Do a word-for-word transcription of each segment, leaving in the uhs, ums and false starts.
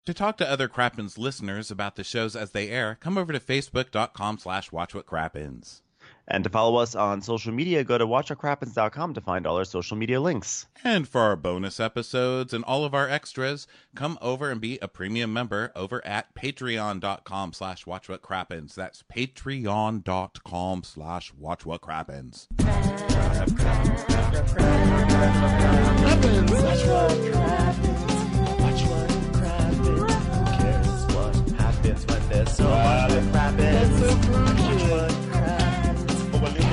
To talk to other Crappens listeners about the shows as they air, come over to facebook.com slash watchwhatcrappens. And to follow us on social media, go to watch what crappens dot com to find all our social media links. And for our bonus episodes and all of our extras, come over and be a premium member over at patreon.com slash watchwhatcrappens. That's patreon.com slash watchwhatcrappens. So much that happens. Watch what happens.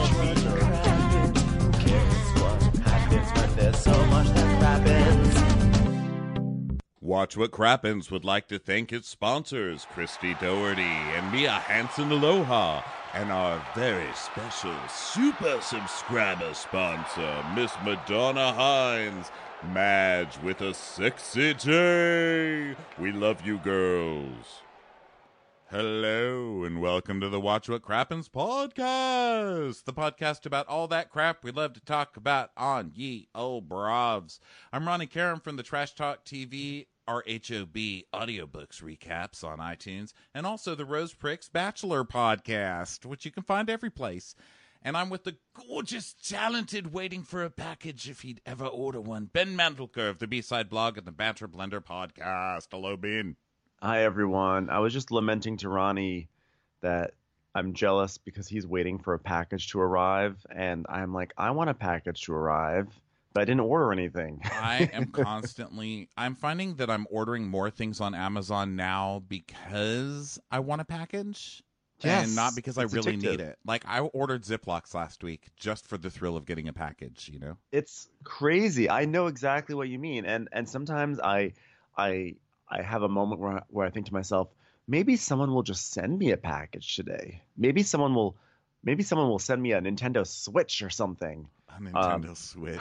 Who cares what happens when there's so much that happens? Watch What Crappens would like to thank its sponsors, Christy Doherty and Mia Hansen Aloha, and our very special super subscriber sponsor, Miss Madonna Hines, Madge with a sexy J. We love you girls. Hello, and welcome to the Watch What Crappens podcast, the podcast about all that crap we love to talk about on ye old bravs. I'm Ronnie Karen from the Trash Talk T V, R H O B audiobooks recaps on iTunes, and also the Rose Pricks Bachelor podcast, which you can find every place. And I'm with the gorgeous, talented, waiting for a package if he'd ever order one, Ben Mandelker of the B-Side blog and the Banter Blender podcast. Hello, Ben. Hi, everyone. I was just lamenting to Ronnie that I'm jealous because he's waiting for a package to arrive, and I'm like, I want a package to arrive, but I didn't order anything. I am constantly, I'm finding that I'm ordering more things on Amazon now because I want a package. Yes, and not because I it's really addictive. need it. Like, I ordered Ziplocs last week just for the thrill of getting a package, you know? It's crazy. I know exactly what you mean, and and sometimes I, I, I have a moment where where I think to myself, maybe someone will just send me a package today. Maybe someone will, maybe someone will send me a Nintendo Switch or something. A Nintendo Um, Switch.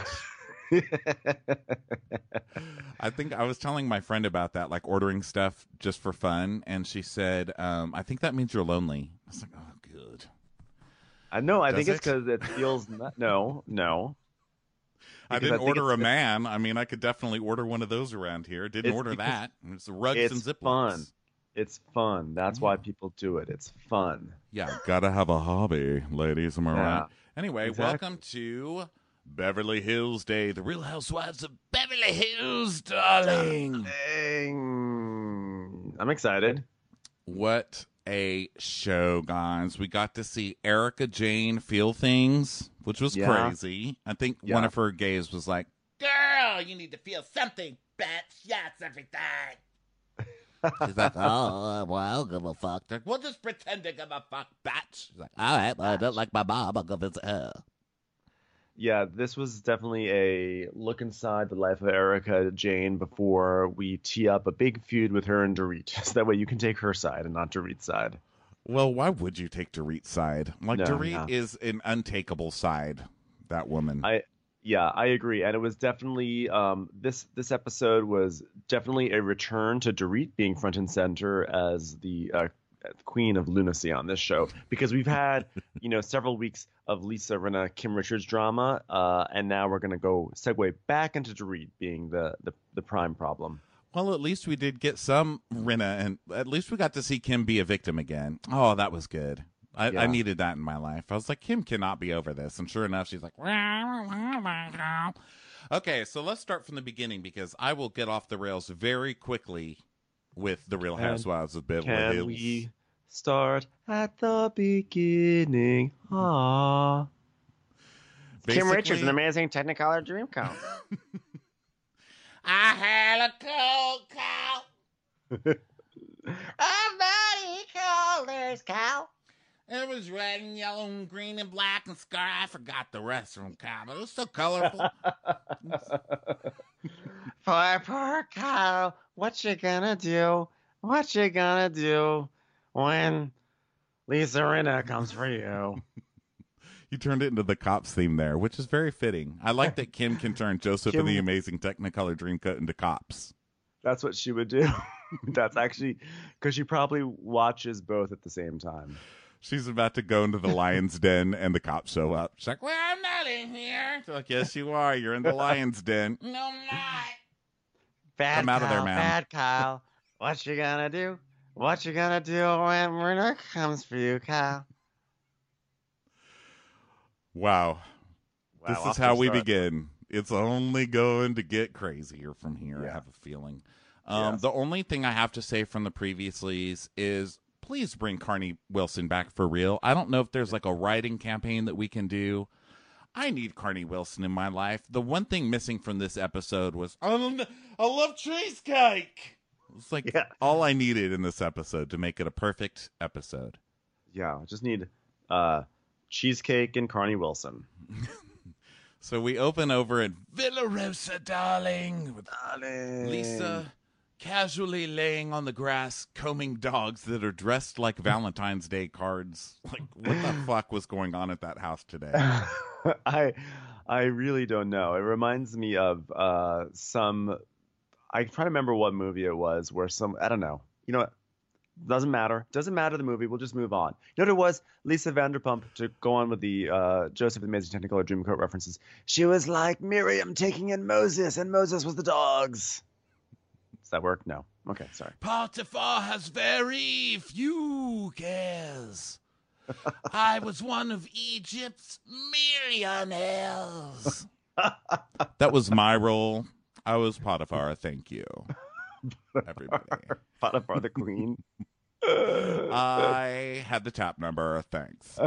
I think I was telling my friend about that, like ordering stuff just for fun, and she said, um, I think that means you're lonely. I was like, oh, good. I know. I Does think it's it? because it feels not, no, no. I Because didn't I think order a it's- man. I mean, I could definitely order one of those around here. Didn't It's order because that. It's the rugs It's and Ziplocs. fun. It's fun. That's why people do it. It's fun. Yeah, gotta have a hobby, ladies. Am I Yeah, right? Anyway, exactly. welcome to Beverly Hills Day, the Real Housewives of Beverly Hills, darling. Dang. I'm excited. What a show, guys. We got to see Erica Jane feel things, which was Yeah. crazy. I think Yeah. one of her gays was like, girl, you need to feel something, bitch. Yeah, it's everything. She's like, oh, well, I don't give a fuck. Like, we'll just pretend to give a fuck, bitch. She's like, all right, well, I don't like my mom. I'll go visit her. Yeah, this was definitely a look inside the life of Erica Jane before we tee up a big feud with her and Dorit. So that way you can take her side and not Dorit's side. Well, why would you take Dorit's side? Like, No, Dorit yeah. is an untakeable side, that woman. I yeah, I agree. And it was definitely um this this episode was definitely a return to Dorit being front and center as the uh, queen of lunacy on this show, because we've had, you know, several weeks of Lisa Rinna, Kim Richards drama, uh, and now we're gonna go segue back into Dorit being the the, the prime problem. Well, at least we did get some Rinna, and at least we got to see Kim be a victim again. Oh, that was good. I, Yeah. I needed that in my life. I was like, Kim cannot be over this. And sure enough, she's like, okay, so let's start from the beginning, because I will get off the rails very quickly with the Real Can- Housewives of Beverly Can Hills. we start at the beginning? Ah. Kim Richards, Basically- an amazing Technicolor Dreamcoat. I had a cold cow. Everybody colors cow. It was red and yellow and green and black and scar. I forgot the rest of them, cow, but it was so colorful. Poor, poor cow. What you gonna do? What you gonna do when Lisa Rinna comes for you? You turned it into the Cops theme there, which is very fitting. I like that Kim can turn Joseph Kim- and the Amazing Technicolor Dreamcoat into Cops. That's what she would do. That's actually because she probably watches both at the same time. She's about to go into the lion's den, and the cops show up. She's like, well, I'm not in here. They're like, yes, you are. You're in the lion's den. No, I'm not. Bad Come out cow, of there, ma'am. bad cow. What you gonna do? What you gonna do when Myrna comes for you, Kyle? Wow. Wow, This off is to how a we start. begin. It's only going to get crazier from here, I Yeah. have a feeling. Um, Yes. The only thing I have to say from the previouslys is please bring Carney Wilson back for real. I don't know if there's like a writing campaign that we can do. I need Carney Wilson in my life. The one thing missing from this episode was, um, I love cheesecake. It's like Yeah. all I needed in this episode to make it a perfect episode. Yeah, just need uh, cheesecake and Carney Wilson. So we open over at Villa Rosa, darling, with Darling. Lisa casually laying on the grass, combing dogs that are dressed like Valentine's Day cards. Like, what the fuck was going on at that house today? I I really don't know. It reminds me of uh, some. I try to remember what movie it was where some. I don't know. You know what? Doesn't matter. Doesn't matter the movie. We'll just move on. You know what it was? Lisa Vanderpump, to go on with the uh, Joseph the Amazing Technicolor Dreamcoat references. She was like Miriam taking in Moses, and Moses was the dogs. Does that work? No. Okay, sorry. Potiphar has very few cares. I was one of Egypt's millionaires. That was my role. I was Potiphar. Thank you, everybody. Potiphar the queen. I had the tap number. Thanks.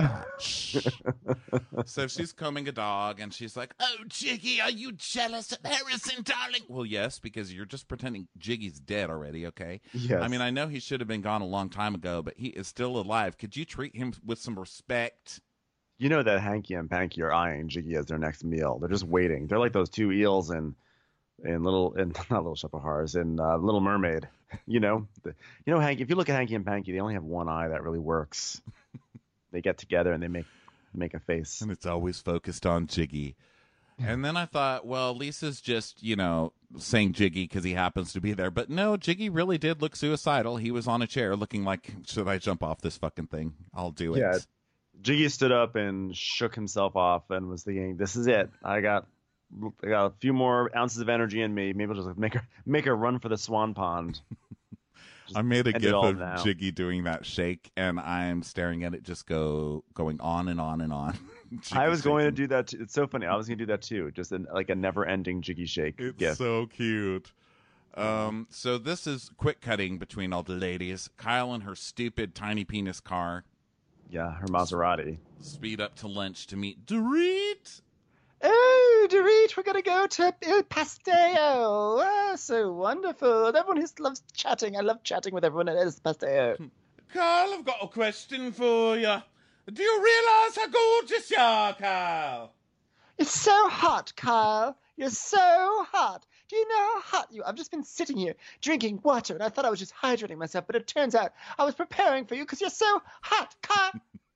So she's combing a dog, and she's like, "Oh, Jiggy, are you jealous of Harrison, darling?" Well, yes, because you're just pretending Jiggy's dead already, okay? Yes. I mean, I know he should have been gone a long time ago, but he is still alive. Could you treat him with some respect? You know that Hanky and Panky are eyeing Jiggy as their next meal. They're just waiting. They're like those two eels in in little in not Little Shop of Horrors in uh, Little Mermaid. You know, the, you know Hanky. If you look at Hanky and Panky, they only have one eye that really works. They get together and they make make a face. And it's always focused on Jiggy. And then I thought, well, Lisa's just, you know, saying Jiggy because he happens to be there. But no, Jiggy really did look suicidal. He was on a chair looking like, should I jump off this fucking thing? I'll do it. Yeah. Jiggy stood up and shook himself off and was thinking, "This is it. I got, I got a few more ounces of energy in me. Maybe I'll just make her make a run for the swan pond." Just I made a end it gif all of now. Jiggy doing that shake, and I'm staring at it just go going on and on and on. I was going to shaking. do that. Too. It's so funny. I was going to do that too. Just an, like a never-ending Jiggy shake. It's gif. so cute. Um, so this is quick cutting between all the ladies. Kyle in her stupid tiny penis car Yeah, her Maserati. speed up to lunch to meet Dorit. Oh, Dorit, we're gonna go to Il Pastel. Oh, so wonderful. Everyone who loves chatting. I love chatting with everyone at Il Pastel. Kyle, I've got a question for you. Do you realize how gorgeous you are, Kyle? You're so hot, Kyle. You're so hot. Do you know how hot you are? I've just been sitting here drinking water, and I thought I was just hydrating myself, but it turns out I was preparing for you because you're so hot, Kyle.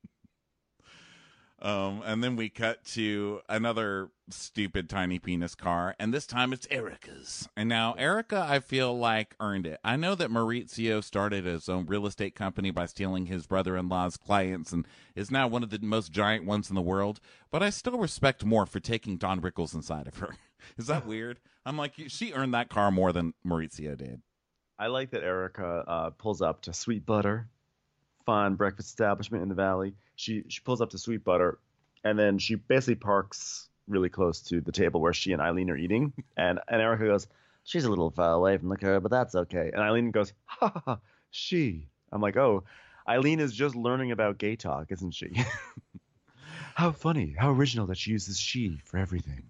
Um, and then we cut to another stupid tiny penis car, and this time it's Erica's. And now Erica, I feel like, earned it. I know that Maurizio started his own real estate company by stealing his brother-in-law's clients and is now one of the most giant ones in the world, but I still respect more for taking Don Rickles inside of her. Is that weird? I'm like, she earned that car more than Maurizio did. I like that Erica uh, pulls up to Sweet Butter, fine breakfast establishment in the valley. She she pulls up to Sweet Butter, and then she basically parks really close to the table where she and Eileen are eating. And and Erica goes, "She's a little far away from the curb, but that's okay." And Eileen goes, "Ha ha ha, she." I'm like, oh, Eileen is just learning about gay talk, isn't she? How funny, how original that she uses she for everything.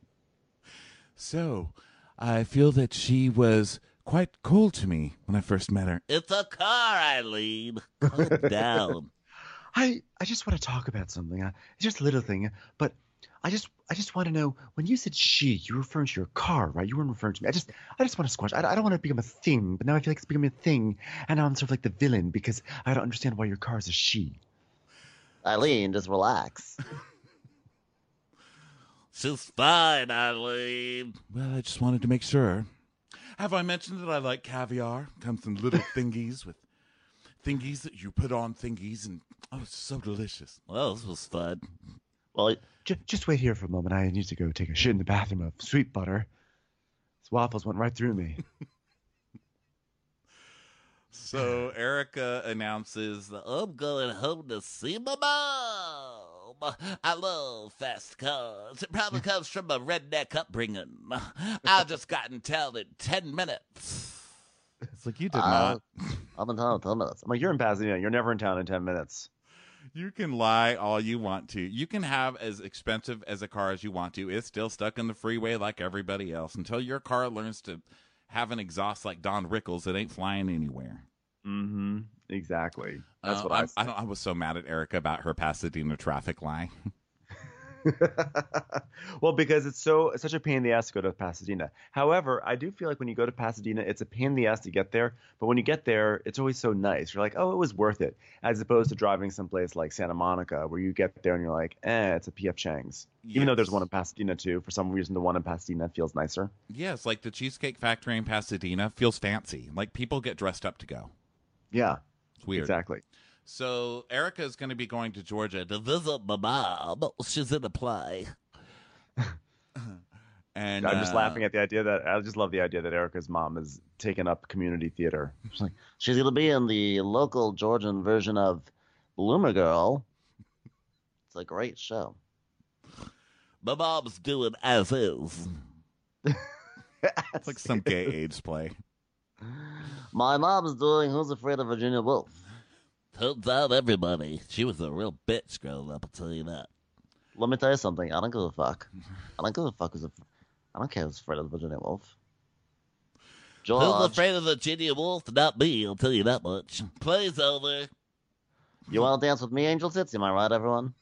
So, I feel that she was quite cold to me when I first met her. It's a car, Eileen. Calm down. I, I just want to talk about something. Uh, it's just a little thing, but I just I just want to know, when you said she, you were referring to your car, right? You weren't referring to me. I just I just want to squash. I, I don't want to become a thing, but now I feel like it's becoming a thing, and now I'm sort of like the villain because I don't understand why your car is a she. Eileen, just relax. She's fine, Eileen. Well, I just wanted to make sure. Have I mentioned that I like caviar? Comes in little thingies with thingies that you put on thingies, and oh, it's so delicious. Well, this was fun. Well, J- just wait here for a moment. I need to go take a shit in the bathroom of Sweet Butter. These waffles went right through me. So Erica announces that I'm going home to see my mom. I love fast cars. It probably comes from a redneck upbringing. I just got in town in ten minutes. it's like you did Uh, not. I'm in town in ten minutes. I'm like, you're in Pasadena. You're never in town in ten minutes. You can lie all you want to. You can have as expensive as a car as you want to. It's still stuck in the freeway like everybody else. Until your car learns to have an exhaust like Don Rickles, it ain't flying anywhere. Mm-hmm. Exactly. That's Uh, what I'm- I. I, don't, I was so mad at Erica about her Pasadena traffic lie. Well, because it's so it's such a pain in the ass to go to Pasadena. However, I do feel like when you go to Pasadena, it's a pain in the ass to get there. But when you get there, it's always so nice. You're like, oh, it was worth it, as opposed to driving someplace like Santa Monica, where you get there and you're like, eh, it's a P F Chang's. Even though there's Yes. one in Pasadena too. For some reason, the one in Pasadena feels nicer. Yes, like the Cheesecake Factory in Pasadena feels fancy. Like people get dressed up to go. Yeah, It's weird. exactly. So Erica is going to be going to Georgia to To visit my mom. She's in a play. and I'm just uh, laughing at the idea that I just love the idea that Erica's mom is taking up community theater. She's like, She's going to be in the local Georgian version of Bloomer Girl. It's a great show. My mom's doing as is. It's like some gay AIDS play. My mom's doing Who's Afraid of Virginia Woolf. Turns out everybody. She was a real bitch growing up, I'll tell you that. Let me tell you something. I don't give a fuck. I don't give a fuck who's a, I don't care who's afraid of Virginia Woolf. Who's George, afraid of Virginia Woolf? Not me, I'll tell you that much. Play's over. you want to dance with me, Angel Tits? Am I right, everyone?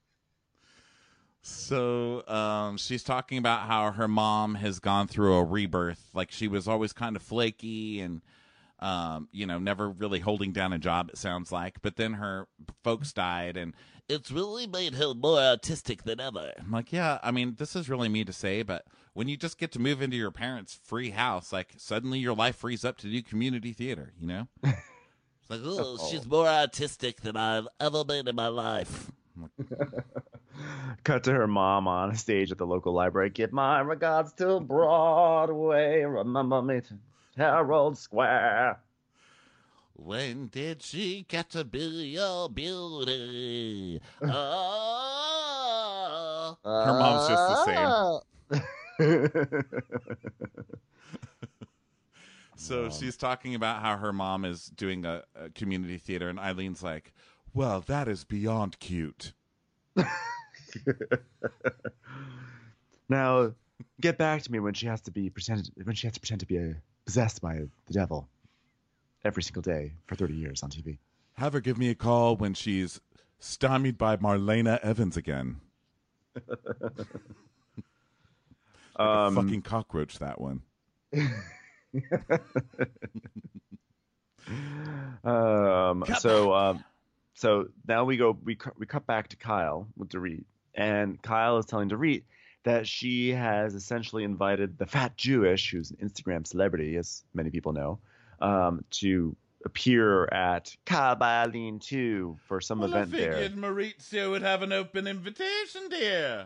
So um, she's talking about how her mom has gone through a rebirth. Like she was always kind of flaky and, um, you know, never really holding down a job, it sounds like. But then her folks died. And It's really made her more autistic than ever. I'm like, yeah, I mean, this is really me to say. But when you just get to move into your parents' free house, like suddenly your life frees up to do community theater, you know? It's like, oh, she's more autistic than I've ever been in my life. cut to her mom on a stage at the local library. Give my regards to Broadway. Remember me to Herald Square. When did she get to be your beauty? Oh. Her mom's just the same. So she's talking about how her mom is doing a, a community theater, and Eileen's like, well, that is beyond cute. Now, get back to me when she has to be pretended when she has to pretend to be uh possessed by the devil every single day for thirty years on T V. Have her give me a call when she's stymied by Marlena Evans again. Like a Um, fucking cockroach, that one. Um, Cut so, um, so now we go. We cu- we cut back to Kyle with Dorit, and Kyle is telling Dorit that she has essentially invited the fat Jewish, who's an Instagram celebrity, as many people know, um, to appear at Kyle by Eileen two for some event there. Maurizio would have an open invitation, dear.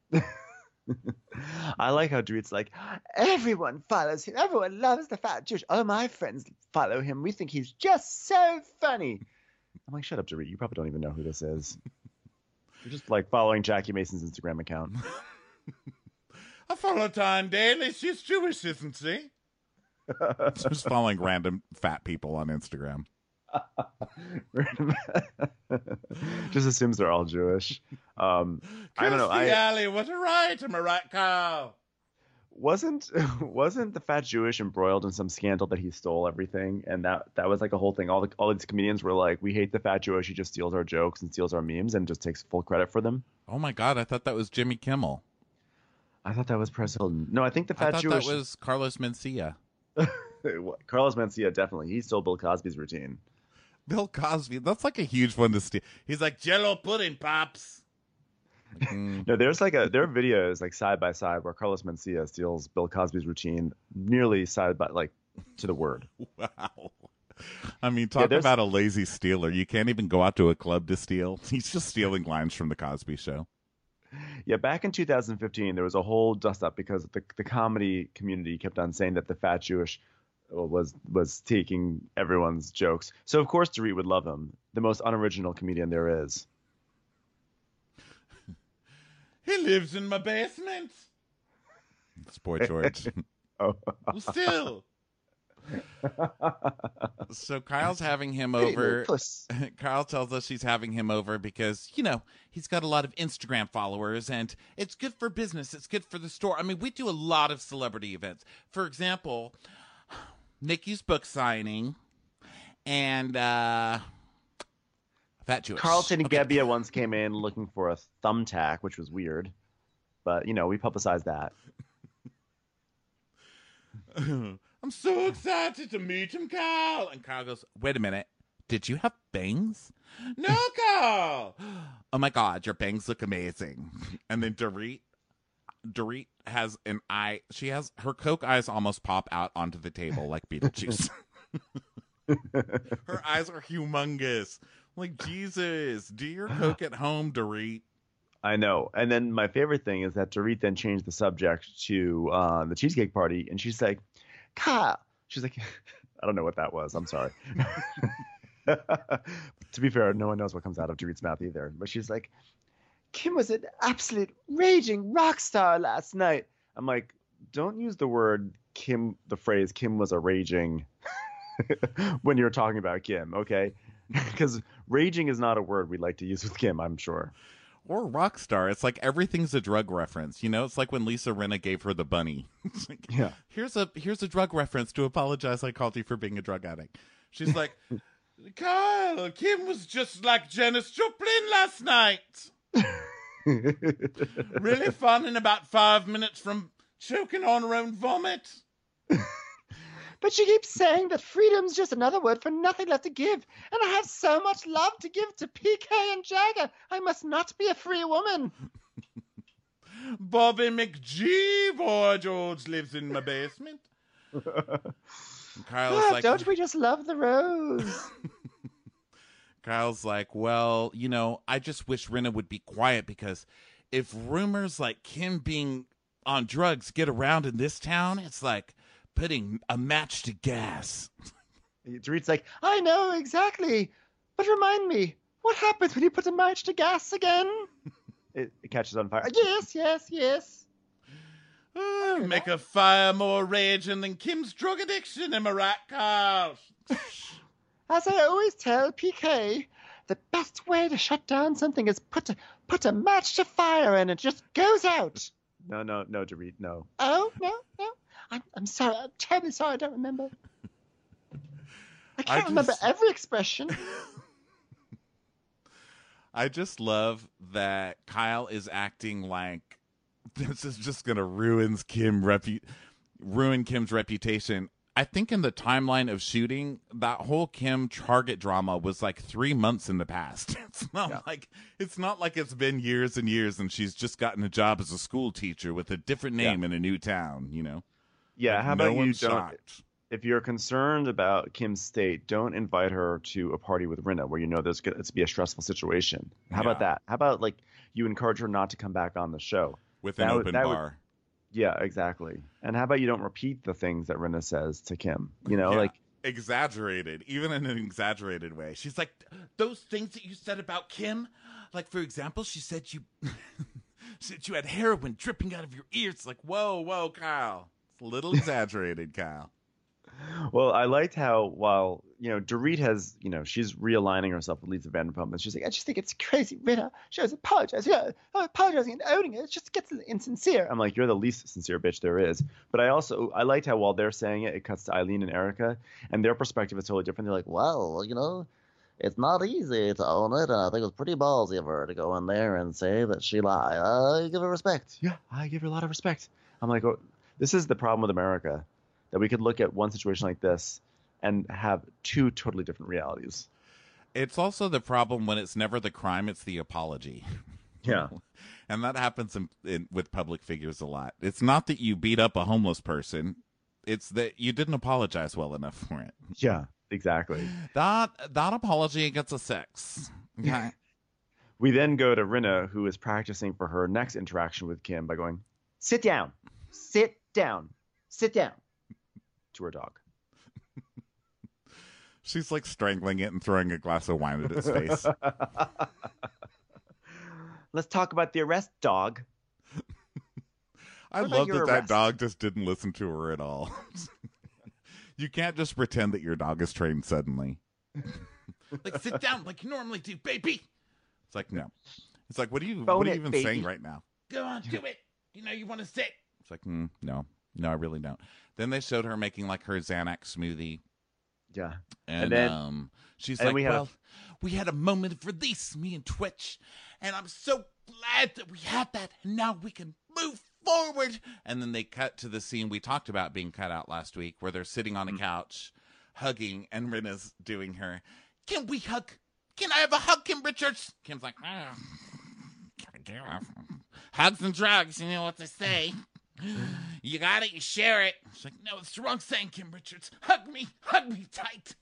I like how Dorit's like, Everyone follows him. Everyone loves the fat Jewish. All my friends follow him. We think he's just so funny. I'm like, shut up, Dorit. You probably don't even know who this is. You're just like following Jackie Mason's Instagram account. I follow Time daily. She's Jewish, isn't she? Just following random fat people on Instagram. Just assumes they're all Jewish. Um, I don't know. I Alley, what a right, am I right, Kyle? wasn't wasn't the fat Jewish embroiled in some scandal that he stole everything, and that that was like a whole thing. All the all these comedians were like, "We hate the fat Jewish. He just steals our jokes and steals our memes and just takes full credit for them." Oh my God, I thought that was Jimmy Kimmel. I thought that was President. No, I think the I fat thought Jewish that was Carlos Mencia. Carlos Mencia. Definitely, he stole Bill Cosby's routine. Bill Cosby, that's like a huge one to steal. He's like, Jello pudding, pops. Mm. No, there's like a there are videos like side by side where Carlos Mencia steals Bill Cosby's routine nearly side by like to the word. Wow. I mean, talk there's- about a lazy stealer. You can't even go out to a club to steal. He's just stealing lines from the Cosby Show. Yeah, back in two thousand fifteen, there was a whole dust up because the the comedy community kept on saying that the fat Jewish was was taking everyone's jokes. So of course Dorit would love him, the most unoriginal comedian there is. He lives in my basement. It's poor George. Oh. Still. So Kyle's having him Pretty over. little puss. Kyle tells us she's having him over because, you know, he's got a lot of Instagram followers and it's good for business. It's good for the store. I mean, we do a lot of celebrity events. For example, Nikki's book signing and uh, Fat Jewish. Carlton Okay. Gebbia once came in looking for a thumbtack, which was weird. But, you know, we publicized that. I'm so excited to meet him, Kyle. And Kyle goes, wait a minute. Did you have bangs? No, Kyle. Oh, my God. Your bangs look amazing. And then Dorit, Dorit has an eye. She has her Coke eyes almost pop out onto the table like Beetlejuice. Her eyes are humongous. Like, Jesus, do your Coke at home, Dorit. I know. And then my favorite thing is that Dorit then changed the subject to uh, the cheesecake party. And she's like, Kyle. She's like, I don't know what that was. I'm sorry. To be fair, no one knows what comes out of Dorit's mouth either. But she's like, Kim was an absolute raging rock star last night. I'm like, don't use the word Kim, the phrase Kim was a raging when you're talking about Kim, okay? Because raging is not a word we like to use with Kim, I'm sure. Or rock star. It's like everything's a drug reference. You know, it's like when Lisa Rinna gave her the bunny. It's like, Yeah. Here's a here's a drug reference to apologize I called you for being a drug addict. She's like, Kyle, Kim was just like Janis Joplin last night. Really fun in about five minutes from choking on her own vomit. But she keeps saying that freedom's just another word for nothing left to give. And I have so much love to give to P K and Jagger. I must not be a free woman. Bobby McGee, boy George lives in my basement. And Kyle's Ah, like, don't we just love the rose? Kyle's like, well, you know, I just wish Rinna would be quiet because if rumors like Kim being on drugs get around in this town, it's like putting a match to gas. Dorit's like, I know exactly. But remind me, what happens when you put a match to gas again? it, it catches on fire. Yes, yes, yes. Uh, make a fire more raging than Kim's drug addiction, am I right, Kyle? As I always tell P K, the best way to shut down something is put a, put a match to fire and it just goes out. No, no, no, Dorit, no. Oh, no, no. I'm, I'm sorry. I'm terribly sorry. I don't remember. I can't just- remember every expression. I just love that Kyle is acting like this is just gonna ruin Kim repu- ruin Kim's reputation. I think in the timeline of shooting, that whole Kim Target drama was like three months in the past. It's not Yeah. like it's not like it's been years and years, and she's just gotten a job as a school teacher with a different name Yeah. in a new town. You know? Yeah, Like, how no about you one's don't, shocked. if you're concerned about Kim's state, don't invite her to a party with Rinna where you know there's going to be a stressful situation. How about Yeah. that? How about like you encourage her not to come back on the show? With an That would- open that would- bar. Yeah, exactly. And how about you don't repeat the things that Rinna says to Kim? You know, Yeah. like Exaggerated, even in an exaggerated way. She's like, those things that you said about Kim, like for example, she said you said you had heroin dripping out of your ears. Like, whoa, whoa, Kyle, it's a little exaggerated, Kyle. well, I liked how while you know Dorit has you know she's realigning herself with Lisa Vanderpump, and she's like, I just think it's crazy. Rinna, she was apologizing. Yeah, apologizing and owning it. It just gets insincere. I'm like, you're the least sincere bitch there is. But I also I liked how while they're saying it, it cuts to Eileen and Erica, and their perspective is totally different. They're like, Well, you know, it's not easy to own it, and I think it was pretty ballsy of her to go in there and say that she lied. I give her respect. yeah, I give her a lot of respect. I'm like, oh, this is the problem with America, that we could look at one situation like this and have two totally different realities. It's also the problem when it's never the crime, it's the apology. Yeah. And that happens in, in, with public figures a lot. It's not that you beat up a homeless person. It's that you didn't apologize well enough for it. Yeah, exactly. That that apology gets a six. Okay. We then go to Rinna, who is practicing for her next interaction with Kim by going, sit down, sit down, sit down to her dog. She's like strangling it and throwing a glass of wine at its face. Let's talk about the arrest, dog. I What about love that your that arrest? dog just didn't listen to her at all. You can't just pretend that your dog is trained suddenly. Like, sit down like you normally do, baby. It's like, no. It's like, what are you, Bone what are you it, even baby. saying right now? Go on, do it. You know you want to sit. It's like, mm, no, no, I really don't. Then they showed her making like her Xanax smoothie. Yeah. And, And then- um, she's and like, we had a- well, We had a moment of release, me and Twitch, and I'm so glad that we had that, and now we can move forward. and then they cut to the scene we talked about being cut out last week where they're sitting on a couch hugging and Rinna's doing her, Can we hug? Can I have a hug, Kim Richards? Kim's like, "Ah." Hugs and drugs, you know what they say. You got it, you share it. She's like, No, it's the wrong saying, Kim Richards. Hug me, hug me tight.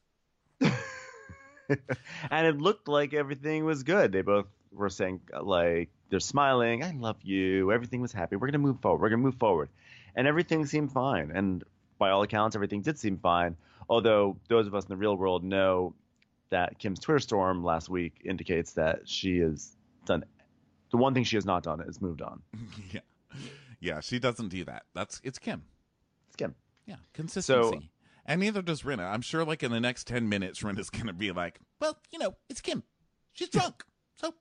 And it looked like everything was good. They both were saying, like, they're smiling. I love you. Everything was happy. We're going to move forward. We're going to move forward. And everything seemed fine. And by all accounts, everything did seem fine. Although those of us in the real world know that Kim's Twitter storm last week indicates that she has done the one thing she has not done is moved on. yeah. Yeah, she doesn't do that. That's, it's Kim. It's Kim. Yeah, consistency. And neither does Rinna. I'm sure like in the next ten minutes, Rinna's going to be like, Well, you know, it's Kim. She's drunk. So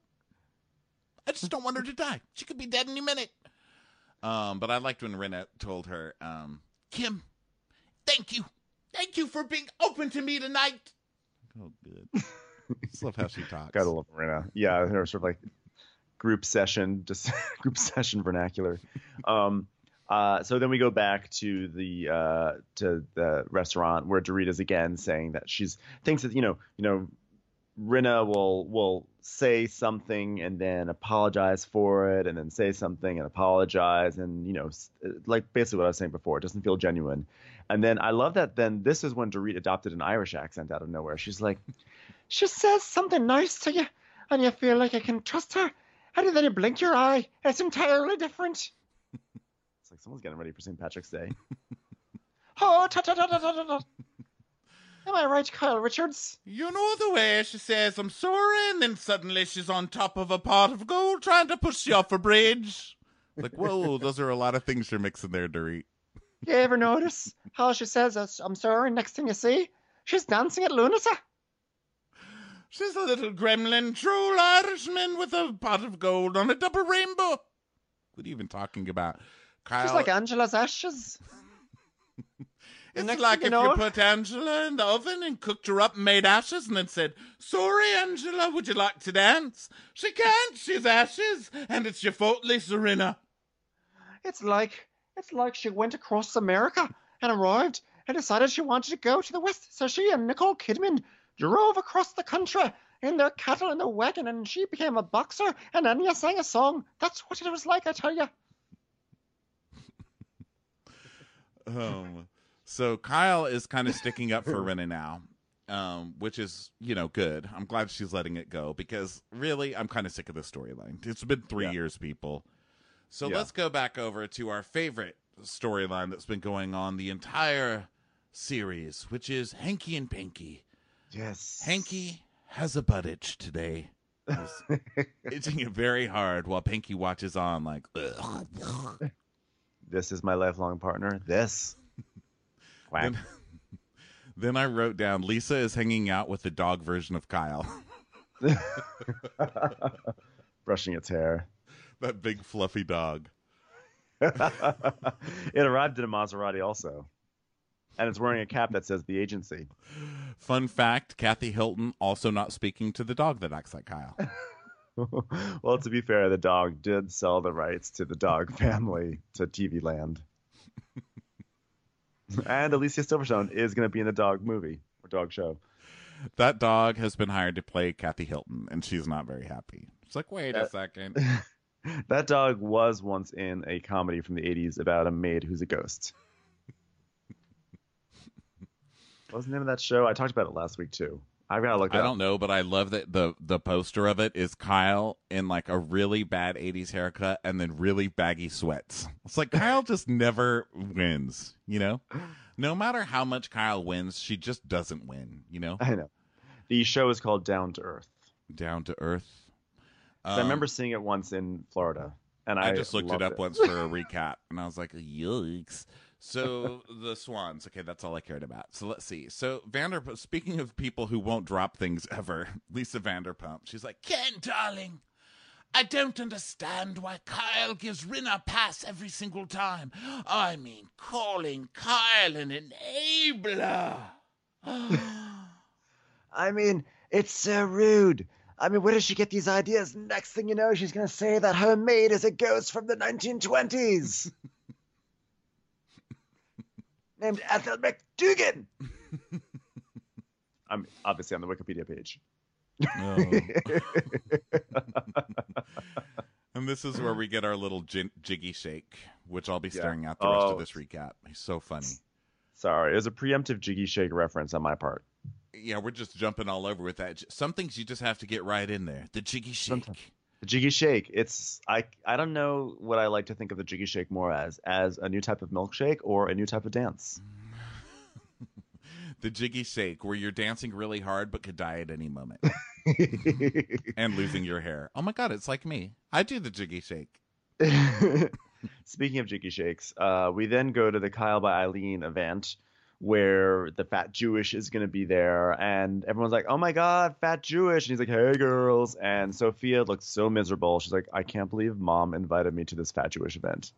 I just don't want her to die. She could be dead any minute. um, but I liked when Rinna told her, um, Kim, thank you. Thank you for being open to me tonight. oh, good. Just love how she talks. Gotta love Marina. Yeah, they're sort of like group session, just group session vernacular. Um, uh, so then we go back to the uh, to the restaurant where Dorita's again saying that she's thinks that you know you know Rinna will will say something and then apologize for it, and then say something and apologize, and you know s- like basically what I was saying before, it doesn't feel genuine. And then I love that then this is when Dorit adopted an Irish accent out of nowhere. She's like, She says something nice to you, and you feel like you can trust her, and then you blink your eye. It's entirely different. it's like someone's getting ready for Saint Patrick's Day. Oh, ta ta ta ta ta ta ta. Am I right, Kyle Richards? You know the way she says, I'm sorry, and then suddenly she's on top of a pot of gold trying to push you off a bridge. Like, whoa, those are a lot of things you're mixing there, Dorit. You ever notice how she says, uh, I'm sorry, next thing you see, she's dancing at Lunasa? She's a little gremlin, true Irishman with a pot of gold on a double rainbow. What are you even talking about? Kyle, She's like Angela's ashes. It's Next like thing if you you know- put Angela in the oven and cooked her up and made ashes and then said, Sorry, Angela, would you like to dance? She can't, she's ashes, and it's your fault, Lisa Rinna. It's like it's like she went across America and arrived and decided she wanted to go to the West. So she and Nicole Kidman drove across the country in their cattle in the wagon, and she became a boxer, and Anya sang a song. That's what it was like, I tell you. Um, so Kyle is kind of sticking up for Rinna now, um, which is, you know, good. I'm glad she's letting it go because really, I'm kind of sick of this storyline. It's been three Yeah. years, people. So Yeah. let's go back over to our favorite storyline that's been going on the entire series, which is Hanky and Pinky. Yes. Hanky has a butt itch today. He's itching it very hard while Pinky watches on like, ugh. This is my lifelong partner. This. Quack. Then, then I wrote down Lisa is hanging out with the dog version of Kyle. Brushing its hair. That big fluffy dog. It arrived in a Maserati also. And it's wearing a cap that says the agency. Fun fact, Kathy Hilton also not speaking to the dog that acts like Kyle. Well, to be fair, the dog did sell the rights to the dog family to T V Land. And Alicia Silverstone is going to be in the dog movie or dog show. That dog has been hired to play Kathy Hilton, and she's not very happy. It's like, wait a Uh, second. That dog was once in a comedy from the eighties about a maid who's a ghost. What was the name of that show? I talked about it last week too. I've got to look it I up. don't know, but I love that the the poster of it is Kyle in like a really bad eighties haircut and then really baggy sweats. It's like Kyle just never wins, you know? No matter how much Kyle wins, she just doesn't win, you know? I know. The show is called Down to Earth. Down to Earth. Um, I remember seeing it once in Florida, and I, I just looked it loved up once for a recap, and I was like, yikes. So the Swans, okay, that's all I cared about. So let's see. So Vanderpump, speaking of people who won't drop things ever, Lisa Vanderpump, she's like, Ken, darling, I don't understand why Kyle gives Rinna a pass every single time. I mean, calling Kyle an enabler. I mean, it's so rude. I mean, where does she get these ideas? Next thing you know, she's going to say that her maid is a ghost from the nineteen twenties. Named Ethel McDugan. I'm obviously on the Wikipedia page. oh. And this is where we get our little j- jiggy shake, which I'll be staring at the rest Oh. of this recap. He's so funny. Sorry, it was a preemptive Jiggy Shake reference on my part. Yeah, we're just jumping all over with that. Some things you just have to get right in there. The jiggy shake. Sometimes. The Jiggy Shake. It's I I don't know what I like to think of the Jiggy Shake more as as a new type of milkshake or a new type of dance. The jiggy shake, where you're dancing really hard but could die at any moment and losing your hair. Oh my God, it's like me. I do the jiggy shake. Speaking of Jiggy Shakes, uh, we then go to the Kyle by Eileen event where the Fat Jewish is going to be there, and everyone's like, oh my God, Fat Jewish. And he's like, hey, girls. And Sophia looks so miserable. She's like, I can't believe Mom invited me to this Fat Jewish event.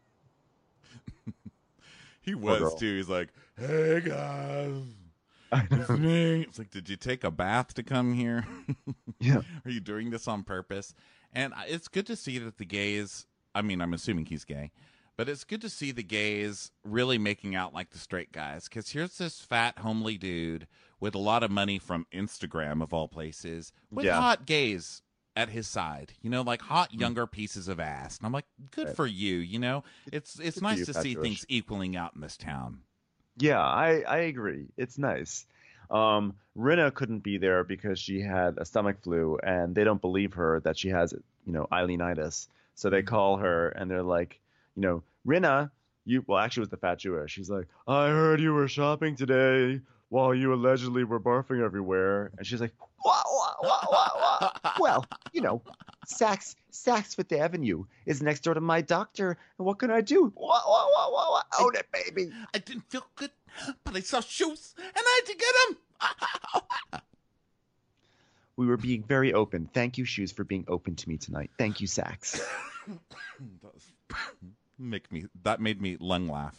He Poor was girl. too. He's like, hey guys, it's me. It's like, did you take a bath to come here? Yeah. Are you doing this on purpose? And it's good to see that the gays, I mean, I'm assuming he's gay, but it's good to see the gays really making out like the straight guys. Because here's this fat, homely dude with a lot of money from Instagram, of all places, with Yeah. hot gays at his side. You know, like hot, younger pieces of ass. And I'm like, good Right. for you, you know? It's it's good for nice you, to Fat see Jewish. things equaling out in this town. Yeah, I, I agree. It's nice. Um, Rinna couldn't be there because she had a stomach flu, and they don't believe her that she has, you know, Eileenitis. So they call her, and they're like, you know, Rinna, you. Well, actually, it was the Fat Jewish. She's like, I heard you were shopping today while you allegedly were barfing everywhere, and she's like, Wah, wah, wah, wah, wah. Well, you know, Saks, Saks Fifth Avenue is next door to my doctor. And what can I do? Wah, wah, wah, wah, wah. Own it, baby. I didn't feel good, but I saw shoes, and I had to get them. we were being very open. Thank you, Shoes, for being open to me tonight. Thank you, Saks. That was- make me that made me lung laugh.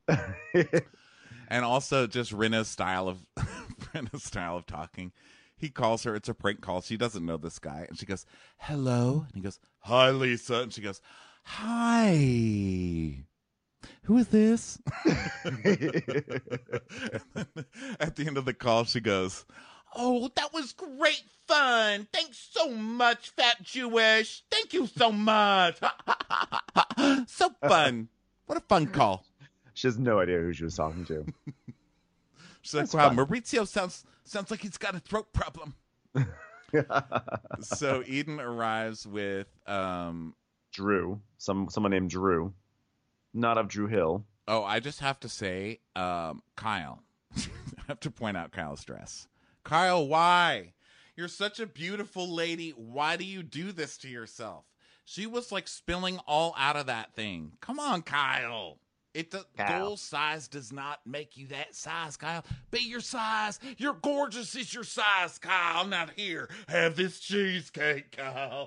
And also just Rinna's style of Rinna's style of talking. He calls her, it's a prank call. She doesn't know this guy. And she goes, hello. And he goes, hi, Lisa. And she goes, hi. Who is this? And then at the end of the call, she goes, Oh, that was great fun. Thanks so much, Fat Jewish. Thank you so much. so fun. What a fun call. She has no idea who she was talking to. She's like, That's wow, fun. Maurizio sounds sounds like he's got a throat problem. So Eden arrives with um Drew, some someone named Drew, not of Drew Hill. oh, I just have to say, um, Kyle. I have to point out Kyle's dress. Kyle, why? You're such a beautiful lady. Why do you do this to yourself? She was like spilling all out of that thing. Come on, Kyle. It the Kyle. goal size does not make you that size, Kyle. Be your size. You're gorgeous is your size, Kyle. Not here. Have this cheesecake, Kyle.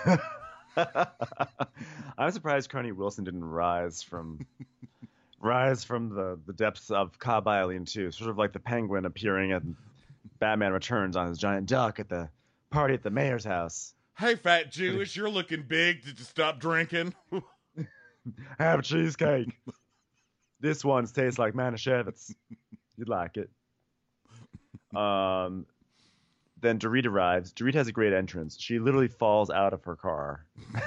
I'm surprised Carney Wilson didn't rise from rise from the, the depths of Cobb Island too. Sort of like the Penguin appearing at Batman Returns on his giant duck at the party at the mayor's house. Hey, fat Jewish, you're looking big. Did you stop drinking? Have a cheesecake. This one tastes like Manischewitz. You'd like it. Um, then Dorit arrives. Dorit has a great entrance. She literally falls out of her car.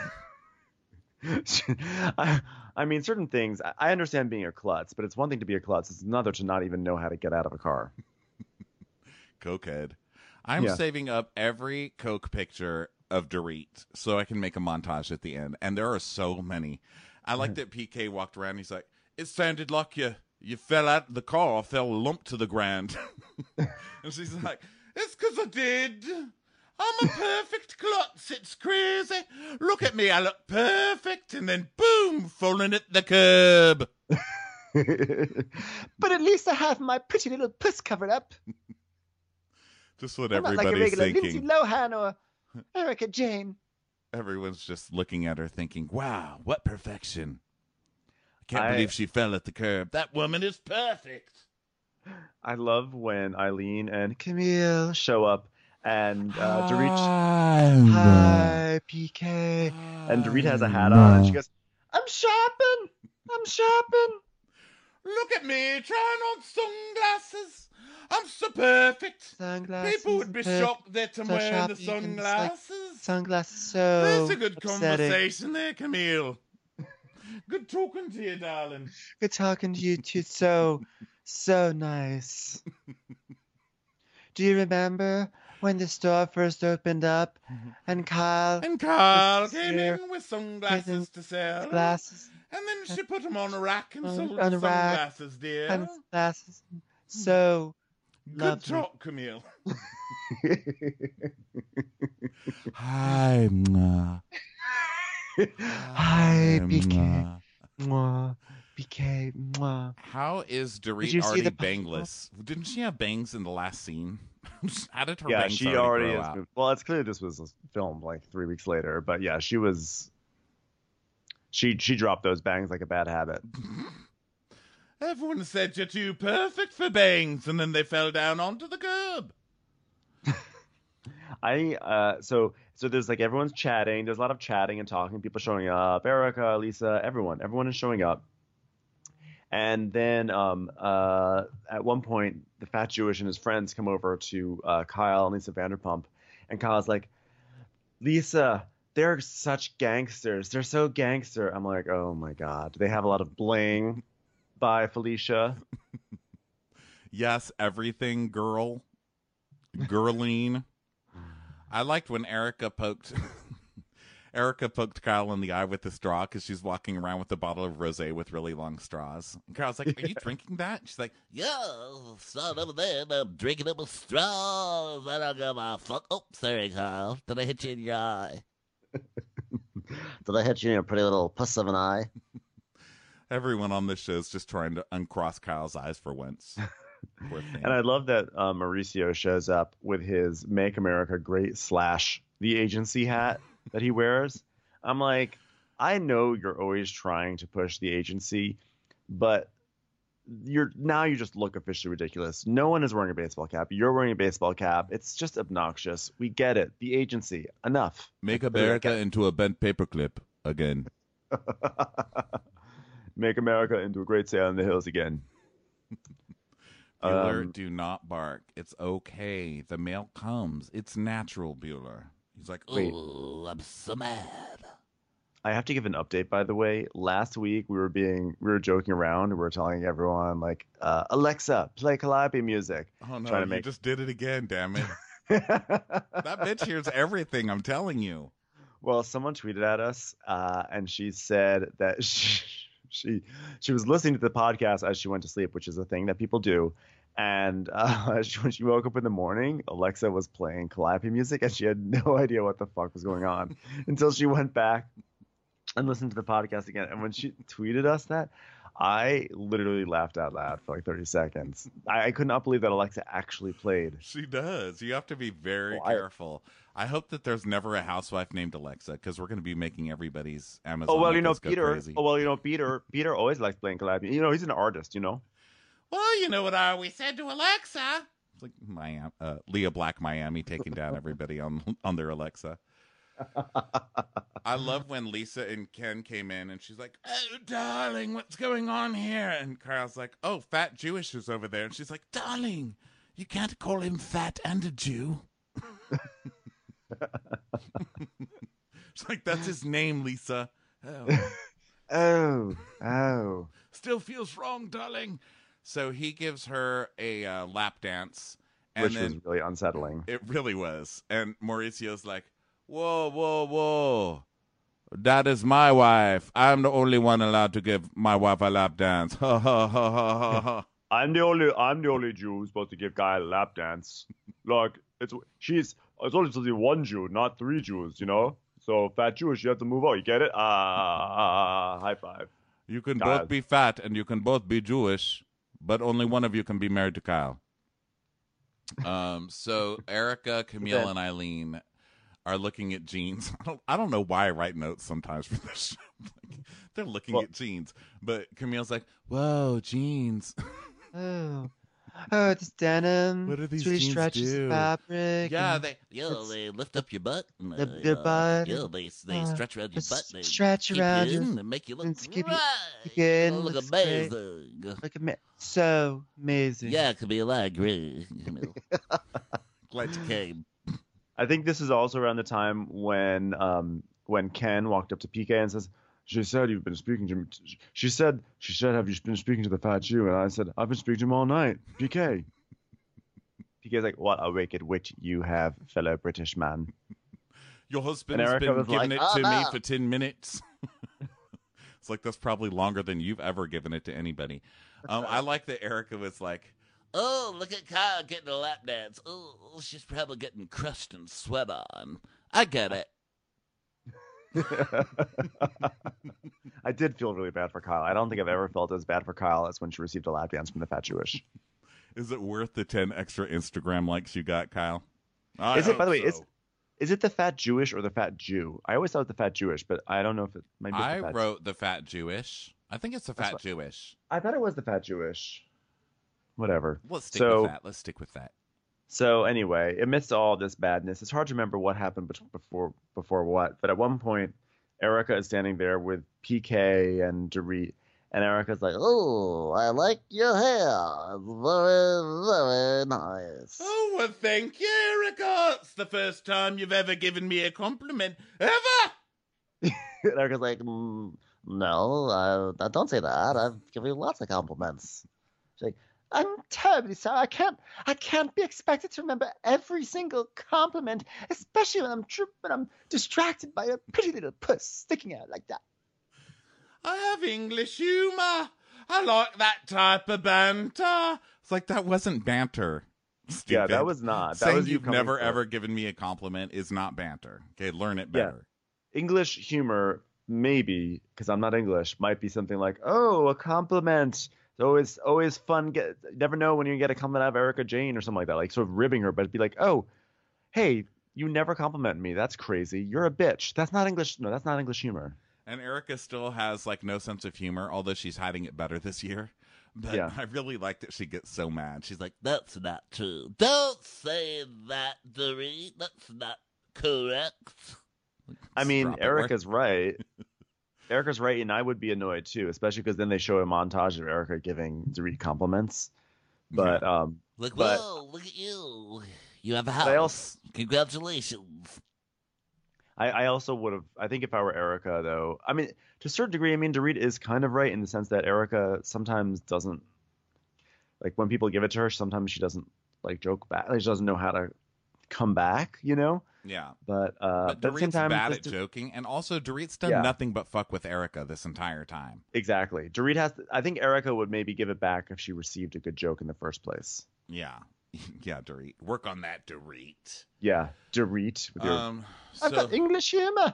She- I, I mean, certain things, I- I understand being a klutz, but it's one thing to be a klutz. It's another to not even know how to get out of a car. Cokehead. I'm Yeah. saving up every Coke picture of Dorit so I can make a montage at the end. And there are so many. I like that P K walked around. He's like, it sounded like you you fell out of the car, fell lump to the ground. And she's like, it's because I did. I'm a perfect klutz. It's crazy. Look at me. I look perfect. And then, boom, falling at the curb. But at least I have my pretty little puss covered up. Just what I'm not like a everybody's regular Lindsay thinking. Lohan or Erica Jane. Everyone's just looking at her thinking, wow, what perfection. I can't I- believe she fell at the curb. That woman is perfect. I love when Eileen and Camille show up and uh, Dorit. Hi. Hi, P K. And Dorit has a hat on and she goes, I'm shopping. I'm shopping. Look at me trying on sunglasses. I'm so perfect. Sunglasses. People would be per- shocked that I'm so wearing the shopping, it's like- sunglasses. Sunglasses. So. That's a good upsetting. conversation there, Camille. Good talking to you, darling. Good talking to you too. So, so nice. Do you remember when the store first opened up and Kyle And Carl With came their- in with sunglasses to sell. glasses And then she put them on a rack and On- sold on a rack sunglasses, dear. and glasses? So Good lovely. talk, Camille. Hi, mwah. Hi, B K. Mwah. B K. Mwah. How is Dorit Did you see already the- bangless? Didn't she have bangs in the last scene? How did her yeah, bangs she already, already grow is. out? moved- Well, it's clear this was filmed like three weeks later, but yeah, she was. She she dropped those bangs like a bad habit. Everyone said you're too perfect for bangs, and then they fell down onto the curb. I uh so so there's like everyone's chatting. There's a lot of chatting and talking. People showing up. Erica, Lisa, everyone, everyone is showing up. And then um uh at one point, the fat Jewish and his friends come over to uh, Kyle and Lisa Vanderpump, and Kyle's like, Lisa, they're such gangsters. They're so gangster. I'm like, oh my god. They have a lot of bling. By Felicia. Yes, everything, girl. Girline. I liked when Erica poked Erica poked Kyle in the eye with the straw because she's walking around with a bottle of rosé with really long straws. And Kyle's like, are you drinking that? She's like, Yeah, son over there, and I'm drinking it with straws. I don't give a fuck. Oh, sorry, Kyle. Did I hit you in your eye? Did I hit you in your pretty little puss of an eye? everyone on this show is just trying to uncross Kyle's eyes for once. Poor thing. And I love that uh, Mauricio shows up with his Make America Great slash the agency hat that he wears. I'm like, I know you're always trying to push the agency, but you're now you just look officially ridiculous. No one is wearing a baseball cap. You're wearing a baseball cap. It's just obnoxious. We get it. The agency. Enough. Make America into a bent paperclip again. Make America into a great sail in the hills again. Bueller, Um, do not bark. It's okay. The mail comes. It's natural, Bueller. He's like, Wait. Ooh, I'm so mad. I have to give an update, by the way. Last week we were being we were joking around. We were telling everyone like, uh, Alexa, play Calliope music. oh no, trying to you make- just did it again, damn it. That bitch hears everything, I'm telling you. Well, someone tweeted at us, uh, and she said that she, she she was listening to the podcast as she went to sleep, which is a thing that people do. And uh, she, when she woke up in the morning, Alexa was playing Calliope music, and she had no idea what the fuck was going on until she went back and listened to the podcast again. And when she tweeted us that, I literally laughed out loud for like thirty seconds. I, I could not believe that Alexa actually played. She does. You have to be very Well, I- careful. I hope that there's never a housewife named Alexa because we're going to be making everybody's Amazon. Oh well, you know accounts go Peter. crazy. Oh well, you know Peter. Peter always likes playing Calliope. You know he's an artist. You know. Well, you know what I always said to Alexa. It's like Miami, uh, Leah Black Miami taking down everybody on on their Alexa. I love when Lisa and Ken came in and she's like, "Oh, darling, what's going on here?" And Kyle's like, "Oh, Fat Jewish is over there." And she's like, "Darling, you can't call him fat and a Jew." She's like, "That's his name, Lisa." Oh. Oh, oh. Still feels wrong, darling. So he gives her a uh, lap dance, and Which then was really unsettling. it really was. And Mauricio's like, "Whoa, whoa, whoa! That is my wife. I'm the only one allowed to give my wife a lap dance. Ha ha ha ha ha ha. I'm the only I'm the only Jew who's supposed to give Guy a lap dance. Look, it's she's it's only supposed to be one Jew, not three Jews, you know? So fat Jewish, you have to move out. You get it? Ah, ah, ah, high five. You can Guys. both be fat and you can both be Jewish, but only one of you can be married to Kyle. Um. So Erica, Camille, Then- and Eileen are looking at jeans. I don't. I don't know why I write notes sometimes for this show. Like, they're looking Well- at jeans, but Camille's like, "Whoa, jeans! Oh, oh, this denim. What do these It's really jeans stretches do? the fabric. yeah, and they Yeah, It's- they lift up your butt. And The- they, your uh, butt Yeah, they they uh, stretch around your just butt. They stretch keep around you your- in and make you look and keep you- right. keep you in, You look looks great. amazing. Like ama- so amazing. Yeah, Camille, I agree. Camille. Glad you came. I think this is also around the time when um when Ken walked up to P K and says, "She said you've been speaking to me." She said, "She said, have you been speaking to the fat Jew?" And I said, "I've been speaking to him all night." P K. P K's like, "What a wicked witch you have, fellow British man." Your husband's And Erica been was giving like, it "Oh, to me no." for ten minutes. It's like that's probably longer than you've ever given it to anybody. Um, I like that Erica was like, Oh, look at Kyle getting a lap dance. Oh, she's probably getting crushed and sweat on. I get it. I did feel really bad for Kyle. I don't think I've ever felt as bad for Kyle as when she received a lap dance from the fat Jewish. "Is it worth the ten extra Instagram likes you got, Kyle?" I Is it, by the hope way, so. is is it the fat Jewish or the fat Jew? I always thought it was the fat Jewish, but I don't know if it might be I the fat wrote the fat Jewish. I think it's the That's fat what- Jewish. I thought it was the fat Jewish. Whatever. Let's stick So- with that. Let's stick with that. So anyway, amidst all this badness, it's hard to remember what happened bet- before before what. But at one point, Erica is standing there with P K and Dorit, and Erica's like, Oh, I like your hair. It's very, very nice. Oh, well, thank you, Erica. It's the first time you've ever given me a compliment. Ever? and Erica's like, Mm, no, I, I don't say that. I've given you lots of compliments. I'm terribly sorry. I can't. I can't be expected to remember every single compliment, especially when I'm tr- when I'm distracted by a pretty little puss sticking out like that. I have English humor. I like that type of banter. It's like that wasn't banter. yeah, Stupid. that was not. That Saying was you you've coming never for- ever given me a compliment is not banter. Okay, learn it Yeah. better. English humor, maybe because I'm not English, might be something like, "Oh, a compliment." It's always always fun. Get you never know when you get a compliment out of Erica Jane or something like that, like sort of ribbing her, but it'd be like, "Oh, hey, you never compliment me. That's crazy. You're a bitch." That's not English. No, that's not English humor. And Erica still has like no sense of humor, although she's hiding it better this year. But Yeah. I really like that she gets so mad. She's like, That's not true. Don't say that, Dorit. That's not correct. I mean, Drop it, Erica's right. Erica's right, and I would be annoyed too, especially because then they show a montage of Erica giving Dorit compliments. But um, Look, But- whoa, look at you. You have a I house. also- Congratulations. I, I also would have. I think if I were Erica, though, I mean, to a certain degree, I mean, Dorit is kind of right in the sense that Erica sometimes doesn't like when people give it to her. Sometimes she doesn't like joke back. Like, she doesn't know how to come back, you know. yeah. But uh, But but at the same Dorit's time, bad this at d- joking, and also Dorit's done Yeah. nothing but fuck with Erica this entire time. exactly. Dorit has. To, I think Erica would maybe give it back if she received a good joke in the first place. Yeah, yeah, Dorit, work on that, Dorit. Yeah, Dorit. With your, Um, I've so got English humor.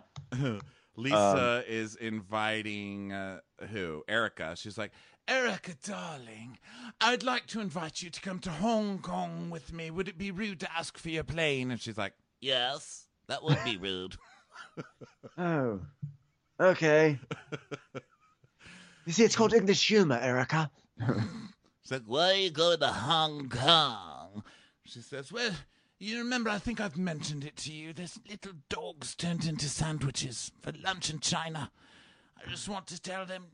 Lisa Um, is inviting uh, who? Erica. She's like, Erica, darling, I'd like to invite you to come to Hong Kong with me. Would it be rude to ask for your plane? And she's like, Yes, that would be rude. oh, okay. You see, it's called English humor, Erica. she's like, Why are you going to Hong Kong? she says, well, you remember, I think I've mentioned it to you. There's little dogs turned into sandwiches for lunch in China. I just want to tell them,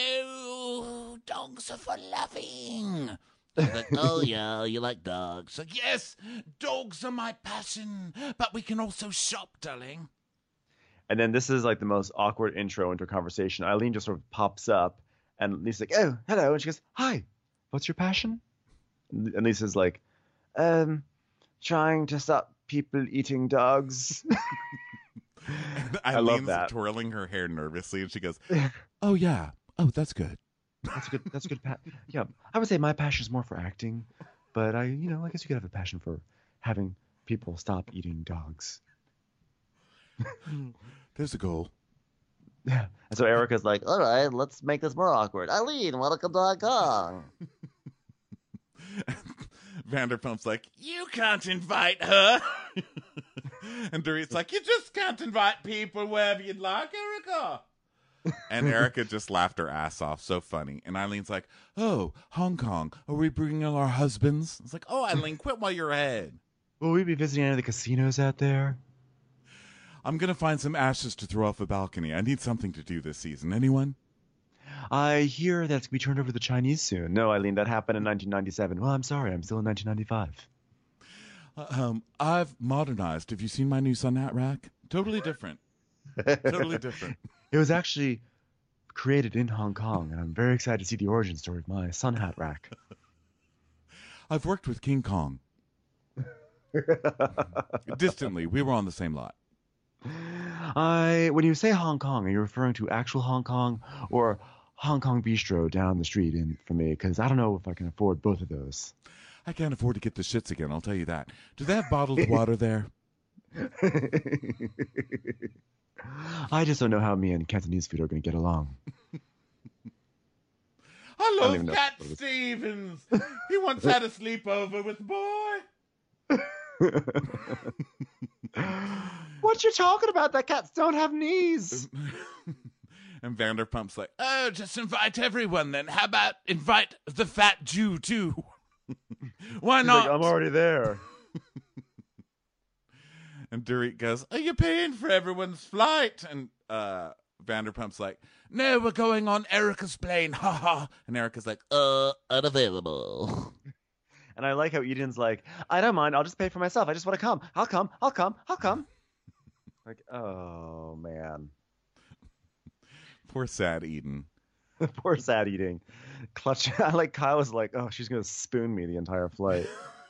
no, dogs are for loving. She's like, oh yeah, you like dogs. So, yes, dogs are my passion, but we can also shop, darling. And then this is like the most awkward intro into a conversation. Eileen just sort of pops up, and Lisa's like, "Oh, hello," and she goes, "Hi, what's your passion?" And Lisa's like, "Um, trying to stop people eating dogs." And I love Eileen's that. twirling her hair nervously, and she goes, "Oh yeah, oh that's good." That's a good. That's a good. Pa- yeah, I would say my passion is more for acting, but I, you know, I guess you could have a passion for having people stop eating dogs. There's a goal. Yeah. And so Erica's like, all right, let's make this more awkward. Eileen, welcome to Hong Kong. Vanderpump's like, "You can't invite her." And Dorit's like, "You just can't invite people wherever you'd like, Erica." And Erica just laughed her ass off. So funny. And Eileen's like, "Oh, Hong Kong. Are we bringing our husbands?" It's like, "Oh, Eileen, quit while you're ahead. Will we be visiting any of the casinos out there? I'm going to find some ashes to throw off a balcony. I need something to do this season. Anyone?" I hear that it's going to be turned over to the Chinese soon. No, Eileen, that happened in nineteen ninety-seven. Well, I'm sorry. I'm still in nineteen ninety-five. Uh, um, I've modernized. Have you seen my new sun hat rack? Totally different. Totally different. It was actually created in Hong Kong, and I'm very excited to see the origin story of my sun hat rack. I've worked with King Kong. Distantly. We were on the same lot. I, when you say Hong Kong, are you referring to actual Hong Kong or Hong Kong Bistro down the street in for me? Because I don't know if I can afford both of those. I can't afford to get the shits again, I'll tell you that. Do they have bottled water there? I just don't know how me and Cantonese food are going to get along. I don't even love know Cat what it is. Stevens. He once had a sleepover with the boy. What you talking about? That cats don't have knees. And Vanderpump's like, "Oh, just invite everyone then. How about invite the fat Jew too? Why He's not?" like, I'm already there. And Dorit goes, "Are you paying for everyone's flight?" And uh, Vanderpump's like, "No, we're going on Erica's plane. Ha ha." And Erica's like, Uh, unavailable. And I like how Eden's like, I don't mind. I'll just pay for myself. I just want to come. I'll come. I'll come. I'll come. Like, oh, man. "Poor sad Eden." Poor sad eating. Clutch. I like Kyle was like, oh, she's going to spoon me the entire flight.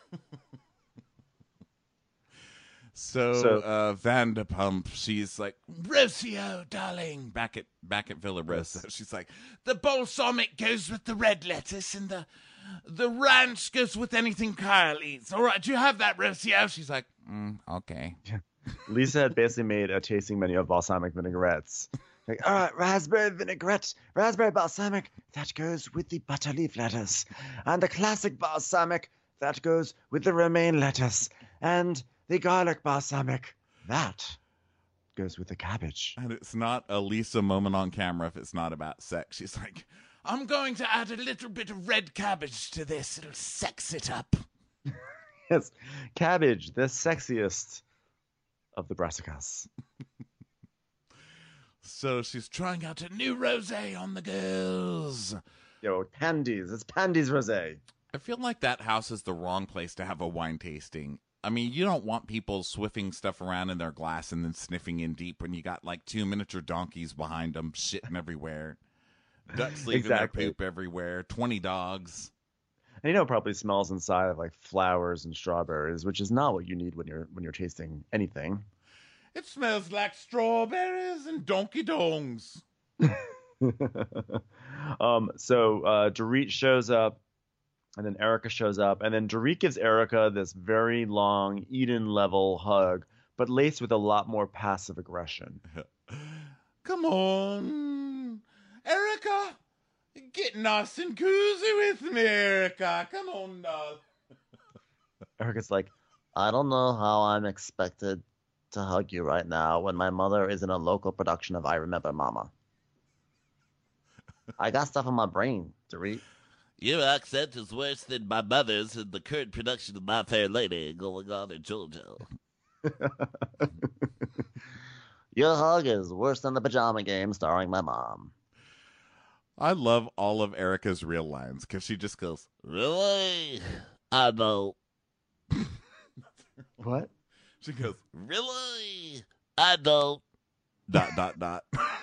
So, So- uh, Vanderpump, she's like, "Rocio, darling," back at back at Villa Rosa. She's like, "The balsamic goes with the red lettuce, and the the ranch goes with anything Kyle eats. All right, do you have that, Rocio?" She's like, mm, "Okay." Lisa had basically made a tasting menu of balsamic vinaigrettes. Like, all right, raspberry vinaigrette, raspberry balsamic, that goes with the butter leaf lettuce. And the classic balsamic, that goes with the romaine lettuce. And the garlic balsamic, that goes with the cabbage. And it's not a Lisa moment on camera if it's not about sex. She's like, "I'm going to add a little bit of red cabbage to this. It'll sex it up." Yes, cabbage, the sexiest of the brassicas. So she's trying out a new rosé on the girls. Yo, Pandy's, it's Pandy's rosé. I feel like that house is the wrong place to have a wine tasting. I mean, you don't want people swiffing stuff around in their glass and then sniffing in deep when you got like two miniature donkeys behind them shitting everywhere. Ducks leaving Exactly. their poop everywhere. twenty dogs. And you know it probably smells inside of like flowers and strawberries, which is not what you need when you're when you're tasting anything. It smells like strawberries and donkey dongs. um, so uh, Dorit shows up, and then Erica shows up, and then Dorit gives Erica this very long Eden level hug, but laced with a lot more passive aggression. Come on, Erica. Get nice and cozy with me, Erica. Come on, doll. Erica's like, I don't know how I'm expected to hug you right now when my mother is in a local production of I Remember Mama. I got stuff in my brain, Dorit. Your accent is worse than my mother's in the current production of My Fair Lady going on in Georgia. Your hug is worse than the pajama game starring my mom. I love all of Erica's real lines because she just goes, Really? I know. what? she goes, Really? I know. dot, dot, dot.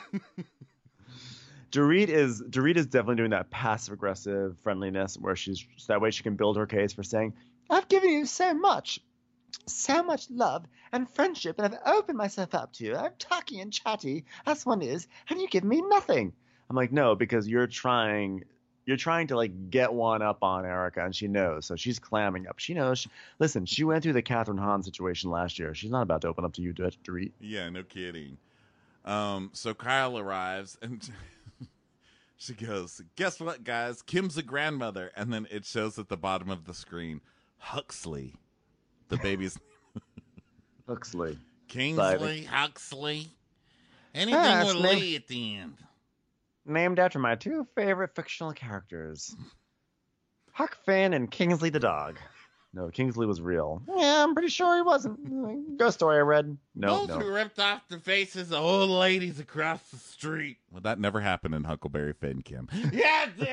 Dorit is Dorit is definitely doing that passive aggressive friendliness where she's so that way she can build her case for saying, I've given you so much. so much love and friendship, and I've opened myself up to you. I'm talky and chatty, as one is, and you give me nothing. I'm like, no, because you're trying, you're trying to like get one up on Erica, and she knows, so she's clamming up. She knows. She, listen, she went through the Catherine Hahn situation last year. She's not about to open up to you, Dorit. Yeah, no kidding. Um, so Kyle arrives and she goes, "Guess what, guys? Kim's a grandmother," and then it shows at the bottom of the screen, Huxley, the baby's Huxley. Kingsley, Huxley, anything Ah, with it's named- Lee at the end. Named after my two favorite fictional characters, Huck Finn and Kingsley the dog. No, Kingsley was real. Yeah, I'm pretty sure he wasn't. Ghost story I read. No, Those no. who ripped off the faces of old ladies across the street. Well, that never happened in Huckleberry Finn, Kim. Yeah, it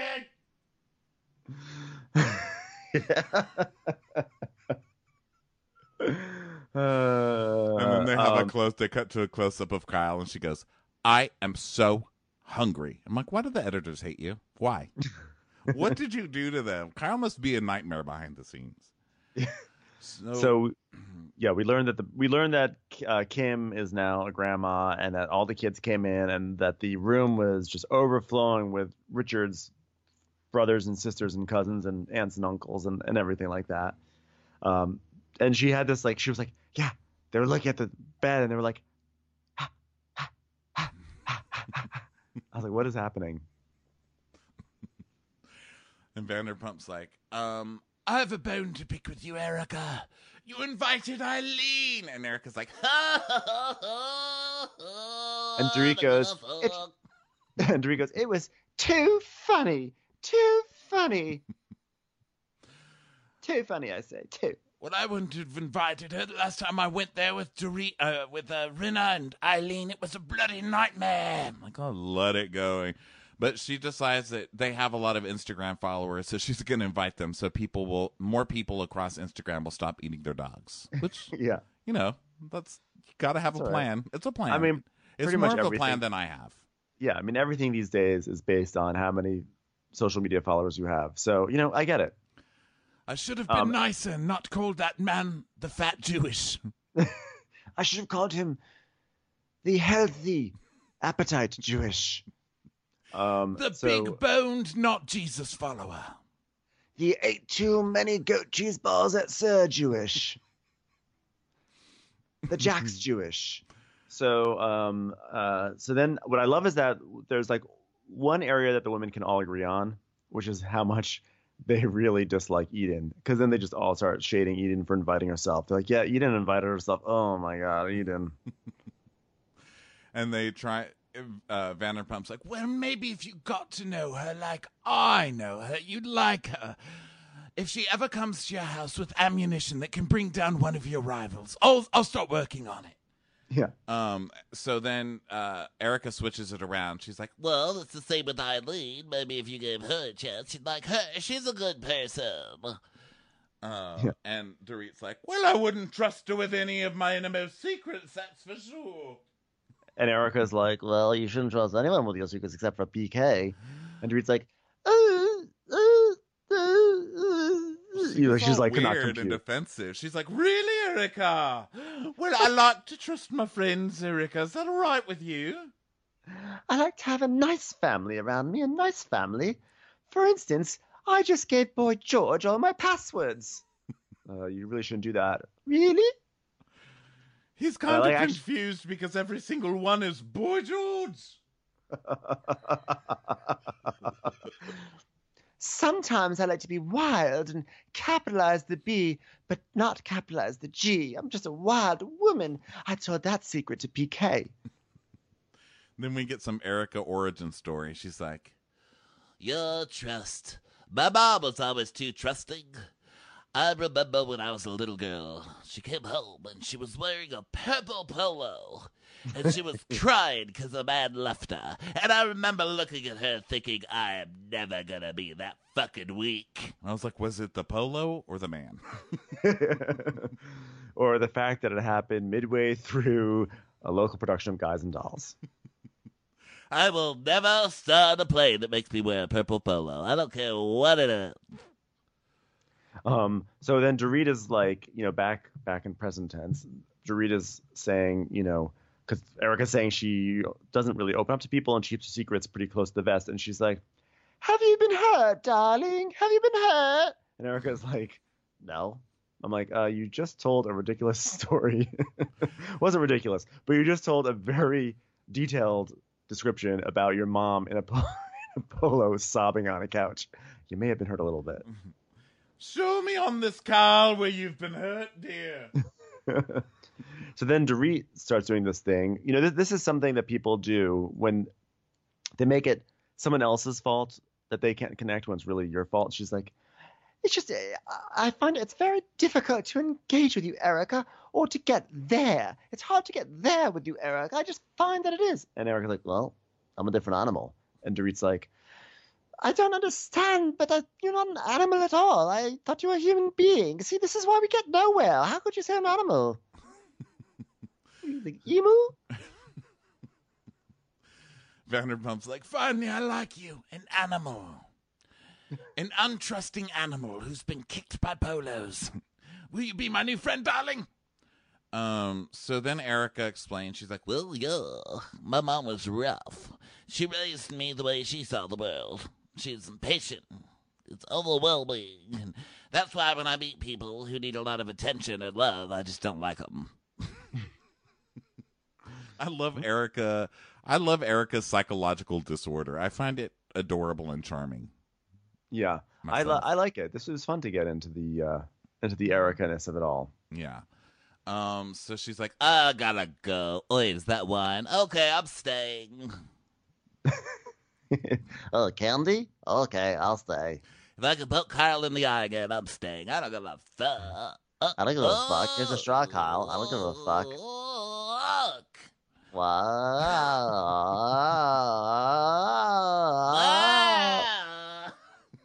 did. Uh, And then they have a um, close. They cut to a close up of Kyle, and she goes, "I am so hungry." I'm like, "Why do the editors hate you? Why? What did you do to them?" Kyle must be a nightmare behind the scenes. So, So, yeah, we learned that the we learned that uh, Kim is now a grandma, and that all the kids came in, and that the room was just overflowing with Richard's brothers and sisters and cousins and aunts and uncles and, and everything like that. Um, and she had this like she was like, yeah, they were looking at the bed and they were like, ha, ha, ha, ha, ha, ha. I was like, what is happening? and Vanderpump's like, um, "I have a bone to pick with you, Erica. You invited Eileen," and Erica's like, "Ha ha ha ha." And Dorit goes, It's- and Dorit goes, It was too funny. Too funny. Too funny, I say. Too. "Well, I wouldn't have invited her the last time I went there with Dorit, uh, with uh, Rinna and Eileen. It was a bloody nightmare." I'm like, "Oh, let it go." But she decides that they have a lot of Instagram followers, so she's going to invite them. So people will, more people across Instagram will stop eating their dogs. Which, yeah. you know, that's you got to have That's a all right. plan. It's a plan. I mean, it's pretty more much of a everything. plan than I have. Yeah, I mean, everything these days is based on how many social media followers you have. So, you know, I get it. I should have been Um, nicer and not called that man the fat Jewish. I should have called him the healthy appetite Jewish. Um, The so big boned, not Jesus follower. he ate too many goat cheese balls at Sir Jewish. The Jack's Jewish. So, um, uh, so then what I love is that there's like one area that the women can all agree on, which is how much they really dislike Eden. Because then they just all start shading Eden for inviting herself. They're like, yeah, Eden invited herself. Oh my God, Eden. And they try. Uh, Vanderpump's like, "Well, maybe if you got to know her like I know her, you'd like her. If she ever comes to your house with ammunition that can bring down one of your rivals, I'll I'll start working on it." Yeah. Um. So then, uh, Erica switches it around. She's like, Well, it's the same with Eileen. Maybe if you gave her a chance, you'd like her. She's a good person. uh, Yeah. and Dorit's like, "Well, I wouldn't trust her with any of my innermost secrets, that's for sure." And Erica's like, well, you shouldn't trust anyone with your secrets except for P K. And Dorit's like, uh, uh, uh, uh. You know, It's she's all like not weird and confused. defensive. She's like, "Really, Erica? Well, I like to trust my friends, Erica. Is that all right with you?" I like to have a nice family around me, a nice family. For instance, I just gave Boy George all my passwords. Uh, you really shouldn't do that. Really? He's kind like, of actu- confused because every single one is Boy George. Sometimes I like to be wild and capitalize the B, but not capitalize the G. I'm just a wild woman. I told that secret to P K. Then we get some Erica origin story. She's like, Your trust. My mom was always too trusting. I remember when I was a little girl, she came home and she was wearing a purple polo. And she was crying because a man left her. And I remember looking at her thinking, I am never going to be that fucking weak. I was like, was it the polo or the man? Or the fact that it happened midway through a local production of Guys and Dolls. I will never start a plane that makes me wear a purple polo. I don't care what it is. Um, so then Dorita's like, you know, back back in present tense. Dorita's saying, you know, because Erica's saying she doesn't really open up to people and she keeps her secrets pretty close to the vest. And she's like, "Have you been hurt, darling? Have you been hurt?" And Erica's like, No. I'm like, uh, you just told a ridiculous story. Wasn't ridiculous, but you just told a very detailed description about your mom in a, po- in a polo sobbing on a couch. You may have been hurt a little bit. Show me on this Kyle where you've been hurt, dear. So then Dorit starts doing this thing. You know, this, this is something that people do when they make it someone else's fault that they can't connect when it's really your fault. She's like, It's just, uh, I find it's very difficult to engage with you, Erica, or to get there. It's hard to get there with you, Erica. I just find that it is. and Erica's like, Well, I'm a different animal. and Dorit's like, I don't understand, but uh, you're not an animal at all. I thought you were a human being. See, this is why we get nowhere. How could you say an animal? What do you think, emu? Vanderpump's like, finally, I like you, an animal. An untrusting animal who's been kicked by polos. Will you be my new friend, darling? Um, so then Erica explains, she's like, Well, yeah, my mom was rough. She raised me the way she saw the world. She's impatient. It's overwhelming. And that's why when I meet people who need a lot of attention and love, I just don't like them. I love Erica. I love Erica's psychological disorder. I find it adorable and charming. yeah, I, li- Myself. I like it. This was fun to get into the uh, into the Erica-ness of it all. Yeah. Um, so she's like, I gotta go. Wait, is that wine? Okay, I'm staying. Oh, candy? Okay, I'll stay. If I can poke Kyle in the eye again, I'm staying. I don't give a fuck. Uh, I don't give a fuck. Here's a straw, Kyle. I don't give a fuck. Fuck. Wow. Ah.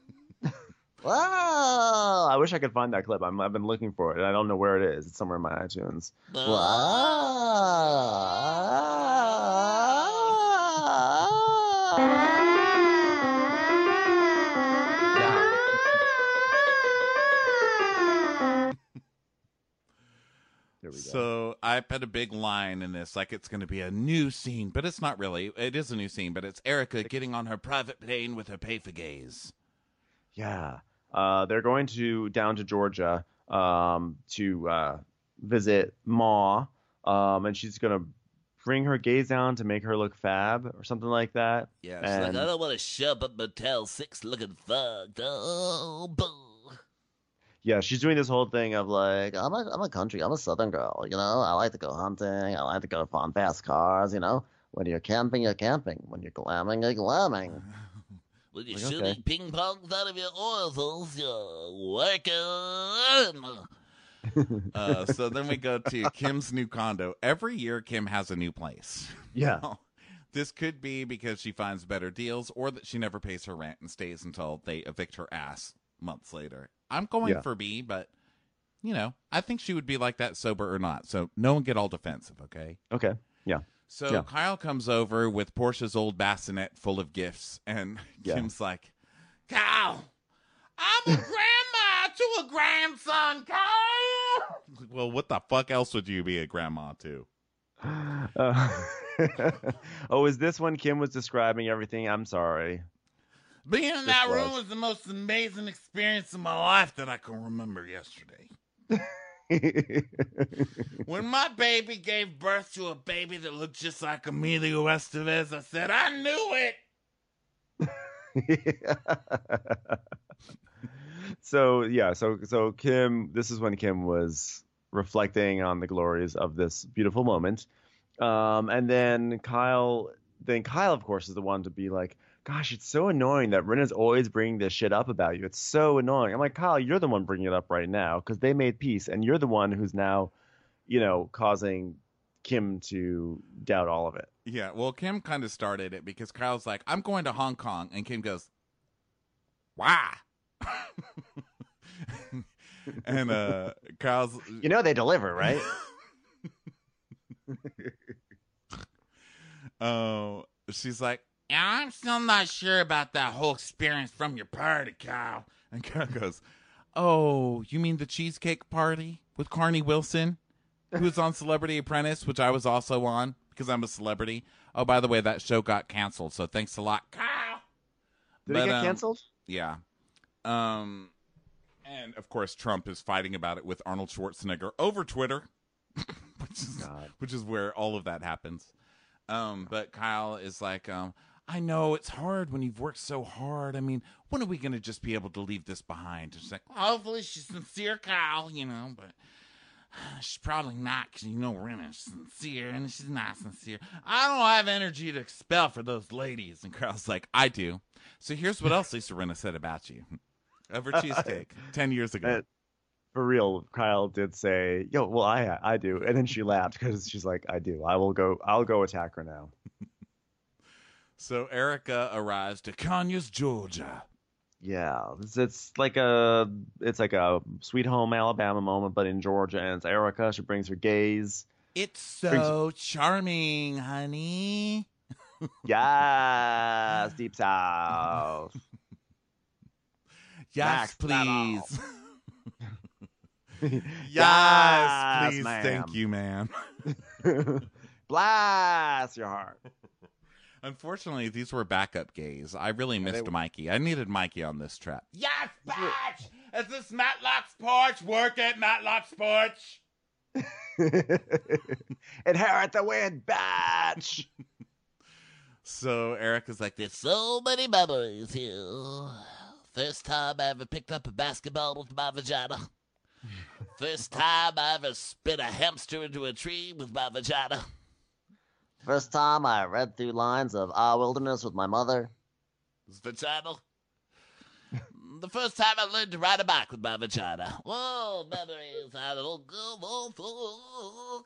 Wow. I wish I could find that clip. I'm, I've been looking for it, and I don't know where it is. It's somewhere in my iTunes. There we go. so I put a big line in this, like it's going to be a new scene, but it's not really. It is a new scene, but it's Erica getting on her private plane with her pay for gays. Yeah. Uh, they're going to down to Georgia um, to uh, visit Ma, um, and she's going to bring her gaze down to make her look fab or something like that. Yeah, she's like, And- I don't want to show up at Motel six looking fucked. Oh, boo. Yeah, she's doing this whole thing of like, I'm a, I'm a country. I'm a southern girl. You know, I like to go hunting. I like to go on fast cars. You know, when you're camping, you're camping. When you're glamming, you're glamming. When you're Like, shooting okay. ping pongs out of your oils, you're working. Uh, so then we go to Kim's new condo. Every year, Kim has a new place. yeah, This could be because she finds better deals or that she never pays her rent and stays until they evict her ass months later. I'm going Yeah. for B, but, you know, I think she would be like that sober or not. So no one get all defensive, okay? okay, yeah. So Yeah. Kyle comes over with Portia's old bassinet full of gifts, and Yeah. Kim's like, Kyle, I'm a grandma to a grandson, Kyle. Well, what the fuck else would you be a grandma to? Uh, oh, is this when Kim was describing everything? I'm sorry. Being in This that room was. was the most amazing experience of my life that I can remember yesterday. When my baby gave birth to a baby that looked just like Emilio Estevez, I said, I knew it. So yeah, so so Kim, this is when Kim was reflecting on the glories of this beautiful moment, um, and then Kyle, then Kyle, of course, is the one to be like, "Gosh, it's so annoying that Rinna's always bringing this shit up about you. It's so annoying." I'm like, Kyle, you're the one bringing it up right now because they made peace, and you're the one who's now, you know, causing Kim to doubt all of it. Yeah, well, Kim kind of started it because Kyle's like, I'm going to Hong Kong. And Kim goes, why? And uh, Kyle's, You know, they deliver, right? oh, she's like, yeah, I'm still not sure about that whole experience from your party, Kyle. And Kyle goes, Oh, you mean the cheesecake party with Carney Wilson, who was on Celebrity Apprentice, which I was also on because I'm a celebrity. Oh, by the way, that show got canceled, so thanks a lot, Kyle. Did But, it get um, canceled? Yeah. Um, and, of course, Trump is fighting about it with Arnold Schwarzenegger over Twitter, which is, God. which is where all of that happens. Um, but Kyle is like, um, I know it's hard when you've worked so hard. I mean, when are we going to just be able to leave this behind? It's like, hopefully she's sincere, Kyle, you know, but she's probably not because, you know, Rinna's sincere and she's not sincere. I don't have energy to expel for those ladies. And Kyle's like, I do. So here's what else Lisa Rinna said about you over cheesecake ten years ago. And for real, Kyle did say, "Yo, well, I I do," and then she laughed because she's like, "I do. I will go. I'll go attack her now." So Erica arrives to Conyers, Georgia. Yeah, it's, it's like a it's like a Sweet Home Alabama moment, but in Georgia, and it's Erica. She brings her gaze. It's so charming, honey. Yes, deep south. Yes, Max, please. yes, yes, please. ma'am. Thank you, ma'am. Blast your heart. Unfortunately, these were backup gays. I really missed they- Mikey. I needed Mikey on this trip. Yes, bitch! Is this Matlock's porch? Work at Matlock's porch. Inherit the win, batch. So Erica's like, There's so many memories here. First time I ever picked up a basketball with my vagina. First time I ever spit a hamster into a tree with my vagina. First time I read through lines of Our Wilderness with my mother. It's vagina. The first time I learned to ride a bike with my vagina. Whoa, memories. I don't go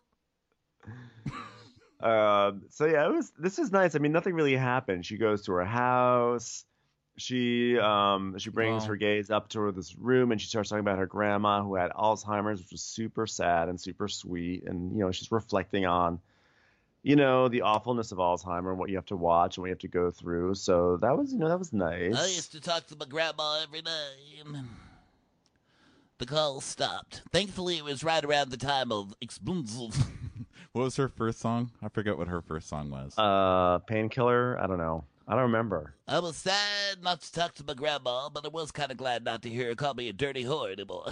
Um, so yeah, it was. This is nice. I mean, nothing really happened. She goes to her house. She um she brings Wow. her gaze up to this room and she starts talking about her grandma who had Alzheimer's, which was super sad and super sweet. And you know, she's reflecting on, you know, the awfulness of Alzheimer and what you have to watch and what you have to go through. So that was, you know, that was nice. I used to talk to my grandma every day, and the call stopped. Thankfully, it was right around the time of Explosions. what was her first song? I forget what her first song was. Uh, painkiller. I don't know. I don't remember. I was sad not to talk to my grandma, but I was kind of glad not to hear her call me a dirty whore anymore.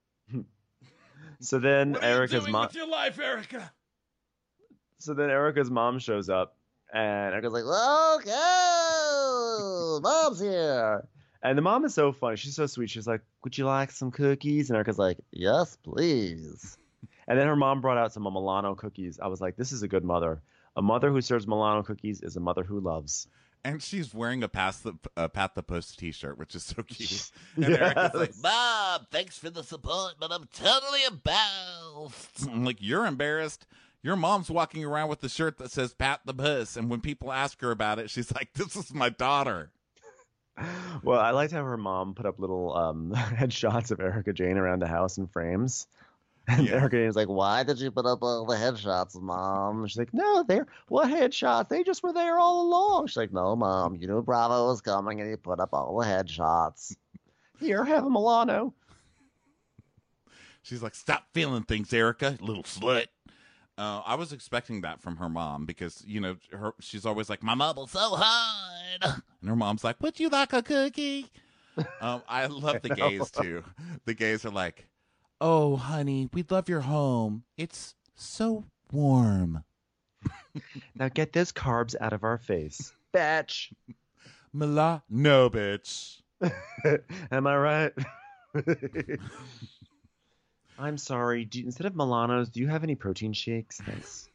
So then Erica's mom. your life, Erica? So then Erica's mom shows up, and Erica's like, okay, mom's here. and the mom is so funny. She's so sweet. She's like, "Would you like some cookies?" And Erica's like, Yes, please. and then her mom brought out some Milano cookies. I was like, "This is a good mother. A mother who serves Milano cookies is a mother who loves." And she's wearing a Pass the uh, Pat the Post T-shirt, which is so cute. And Yes. Erica's like, Mom, thanks for the support, but I'm totally embarrassed. I'm like, you're embarrassed. Your mom's walking around with the shirt that says Pat the Puss, and when people ask her about it, she's like, "This is my daughter." Well, I liked how her mom put up little um, headshots of Erica Jane around the house in frames. And Yeah. Erica Jane was like, Why did you put up all the headshots, Mom? she's like, "No, they're what headshots? They just were there all along." She's like, no, Mom, you knew Bravo was coming and you put up all the headshots. Here, have a Milano. She's like, "Stop feeling things, Erica, little slut." Uh, I was expecting that from her mom because, you know, her she's always like, "My mom," Bubble so hard. and her mom's like, "Would you like a cookie?" um, I love the I know. gays too. The gays are like, "Oh, honey, we love your home. It's so warm." Now get those carbs out of our face, batch. Mila, no, bitch. Am I right? I'm sorry. Do you, instead of Milanos, do you have any protein shakes? Thanks.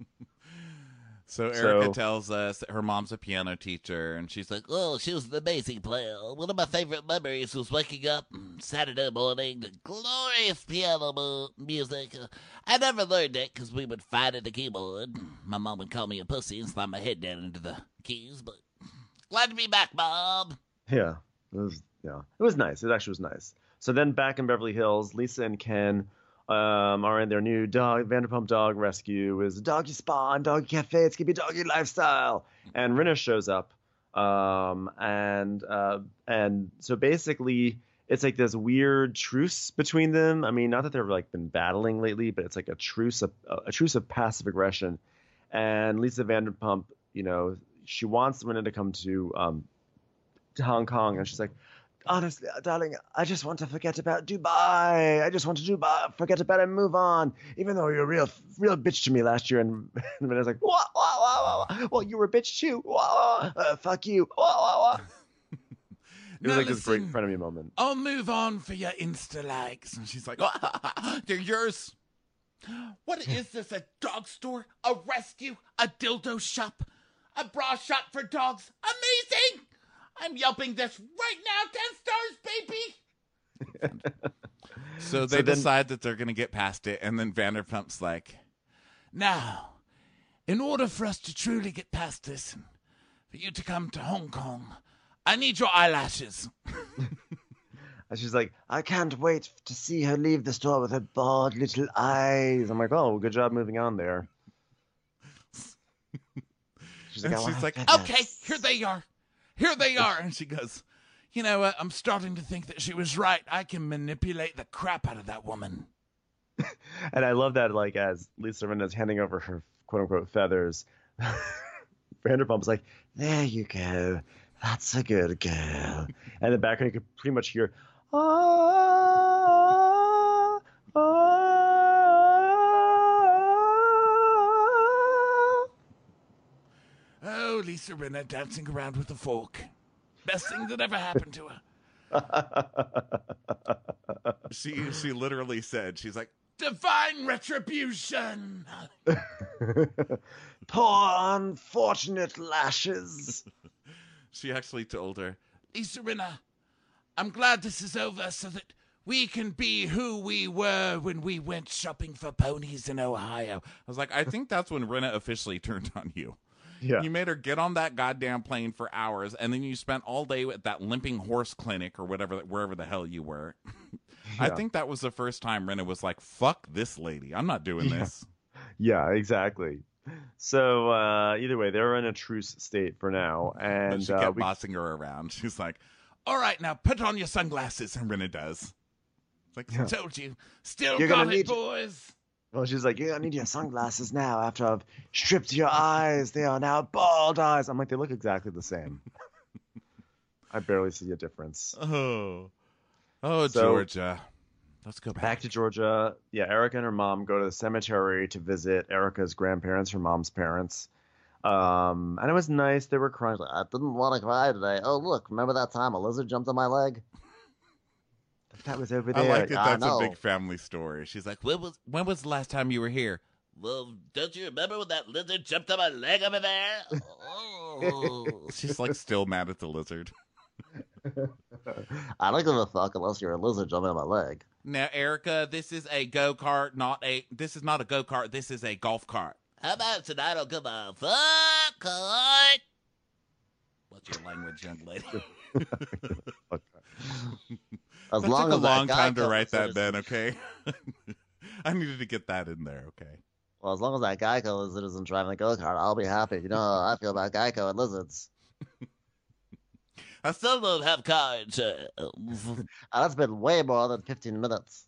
So Erica So- tells us that her mom's a piano teacher, and she's like, Oh, she was an amazing player. One of my favorite memories was waking up Saturday morning to glorious piano mu- music. Uh, I never learned it because we would fight at the keyboard. My mom would call me a pussy and slam my head down into the keys, but glad to be back, Mom. Yeah, it was. Yeah, it was nice. It actually was nice. So then back in Beverly Hills, Lisa and Ken um, are in their new dog Vanderpump Dog Rescue. Is doggy spa and doggy cafe. It's gonna be doggy lifestyle. And Rinna shows up, um, and uh, and so basically it's like this weird truce between them. I mean, not that they've like been battling lately, but it's like a truce of a truce of passive aggression. And Lisa Vanderpump, you know, she wants Rinna to come to um to Hong Kong, and she's like, honestly, darling, I just want to forget about Dubai. I just want to Dubai, forget about it and move on. Even though you're a real, real bitch to me last year. And, and I was like, wah, wah, wah, wah. Well, you were a bitch too. Wah, wah, uh, fuck you. Wah, wah, wah. It was Now like this great listen, frenemy moment. I'll move on for your Insta likes. And she's like, oh, they're yours. What is this, a dog store? A rescue? A dildo shop? A bra shop for dogs? Amazing! I'm yelping this right now, ten stars, baby! So they So then- decide that they're going to get past it, and then Vanderpump's like, now, in order for us to truly get past this, and for you to come to Hong Kong, I need your eyelashes. And she's like, I can't wait to see her leave the store with her bored little eyes. I'm like, oh, well, good job moving on there. She's like, And I she's want like, feathers. okay, here they are. Here they are. And she goes, you know what? I'm starting to think that she was right. I can manipulate the crap out of that woman. And I love that, like, as Lisa Rinna's handing over her quote unquote feathers, Vanderpump's like, there you go. That's a good girl. And in the background, you could pretty much hear, ah, ah. Oh, Lisa Rinna dancing around with a fork. Best thing that ever happened to her. She she literally said, she's like, divine retribution. Poor unfortunate lashes. She actually told her, Lisa Rinna, I'm glad this is over so that we can be who we were when we went shopping for ponies in Ohio. I was like, I think that's when Rinna officially turned on you. Yeah. You made her get on that goddamn plane for hours, and then you spent all day at that limping horse clinic or whatever, wherever the hell you were. I Yeah. think that was the first time Rinna was like, fuck this lady. I'm not doing Yeah. this. Yeah, exactly. So uh, either way, they're in a truce state for now, But and she uh, kept we, bossing her around. She's like, all right, now put on your sunglasses. And Rinna does. It's like, Yeah. told you. Still You're got gonna it, need to- boys. well, she's like, "Yeah, I need your sunglasses now. After I've stripped your eyes, they are now bald eyes." I'm like, they look exactly the same. I barely see a difference. Oh. Oh, So- Georgia. Let's go back. Back to Georgia. Yeah, Erica and her mom go to the cemetery to visit Erica's grandparents, her mom's parents. Um, and it was nice. They were crying. I didn't want to cry today. Oh, look, remember that time a lizard jumped on my leg? That was over I there. like that I that's a know. big family story. She's like, when was, when was the last time you were here? Well, don't you remember when that lizard jumped on my leg over there? Oh. She's like still mad at the lizard. I don't give a fuck unless you're a lizard jumping on my leg. Now, Erica, this is a go-kart, not a, this is not a go-kart, this is a golf cart. How about tonight I'll come on fuck court? What's your language, young lady? As That long took a as that long guy time to comes, write that, there's- Ben, okay? I needed to get that in there, okay? Well, as long as that Geico lizard isn't driving the go-kart, I'll be happy. You know how I feel about Geico and lizards. I still don't have car insurance. And that's been way more than fifteen minutes.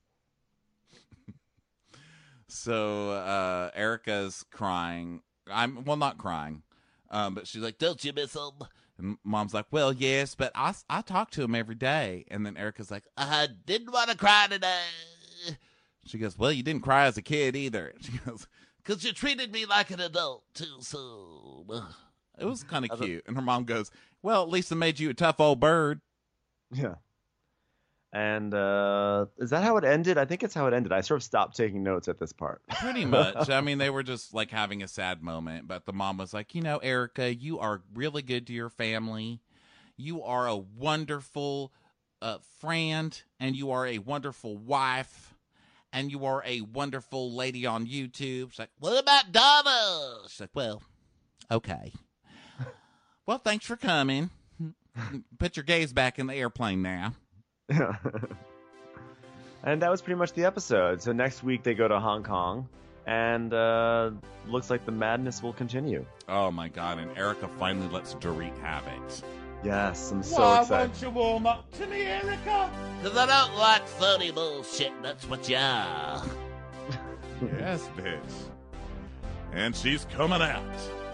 So, uh, Erica's crying. I'm, well, not crying. Um, but she's like, Don't you miss him? and Mom's like, well, yes, but I, I talk to him every day. And then Erica's like, I didn't want to cry today. she goes, well, you didn't cry as a kid either. She goes, Because you treated me like an adult too soon. it was kind of As a- cute. And her mom goes, well, at least I made you a tough old bird. Yeah. And uh, is that how it ended? I think it's how it ended. I sort of stopped taking notes at this part. Pretty much. I mean, they were just like having a sad moment, but the mom was like, you know, Erica, you are really good to your family. You are a wonderful uh, friend, and you are a wonderful wife, and you are a wonderful lady on YouTube. She's like, What about Donna? she's like, well, okay. Well, thanks for coming. Put your gaze back in the airplane now. And that was pretty much the episode. So next week they go to Hong Kong, and uh, looks like the madness will continue. Oh my God! And Erica finally lets Dorit have it. Yes, I'm so Why excited. won't you warm up to me, Erica? Because I don't like phony bullshit, that's what you are. Yes, bitch. And she's coming out.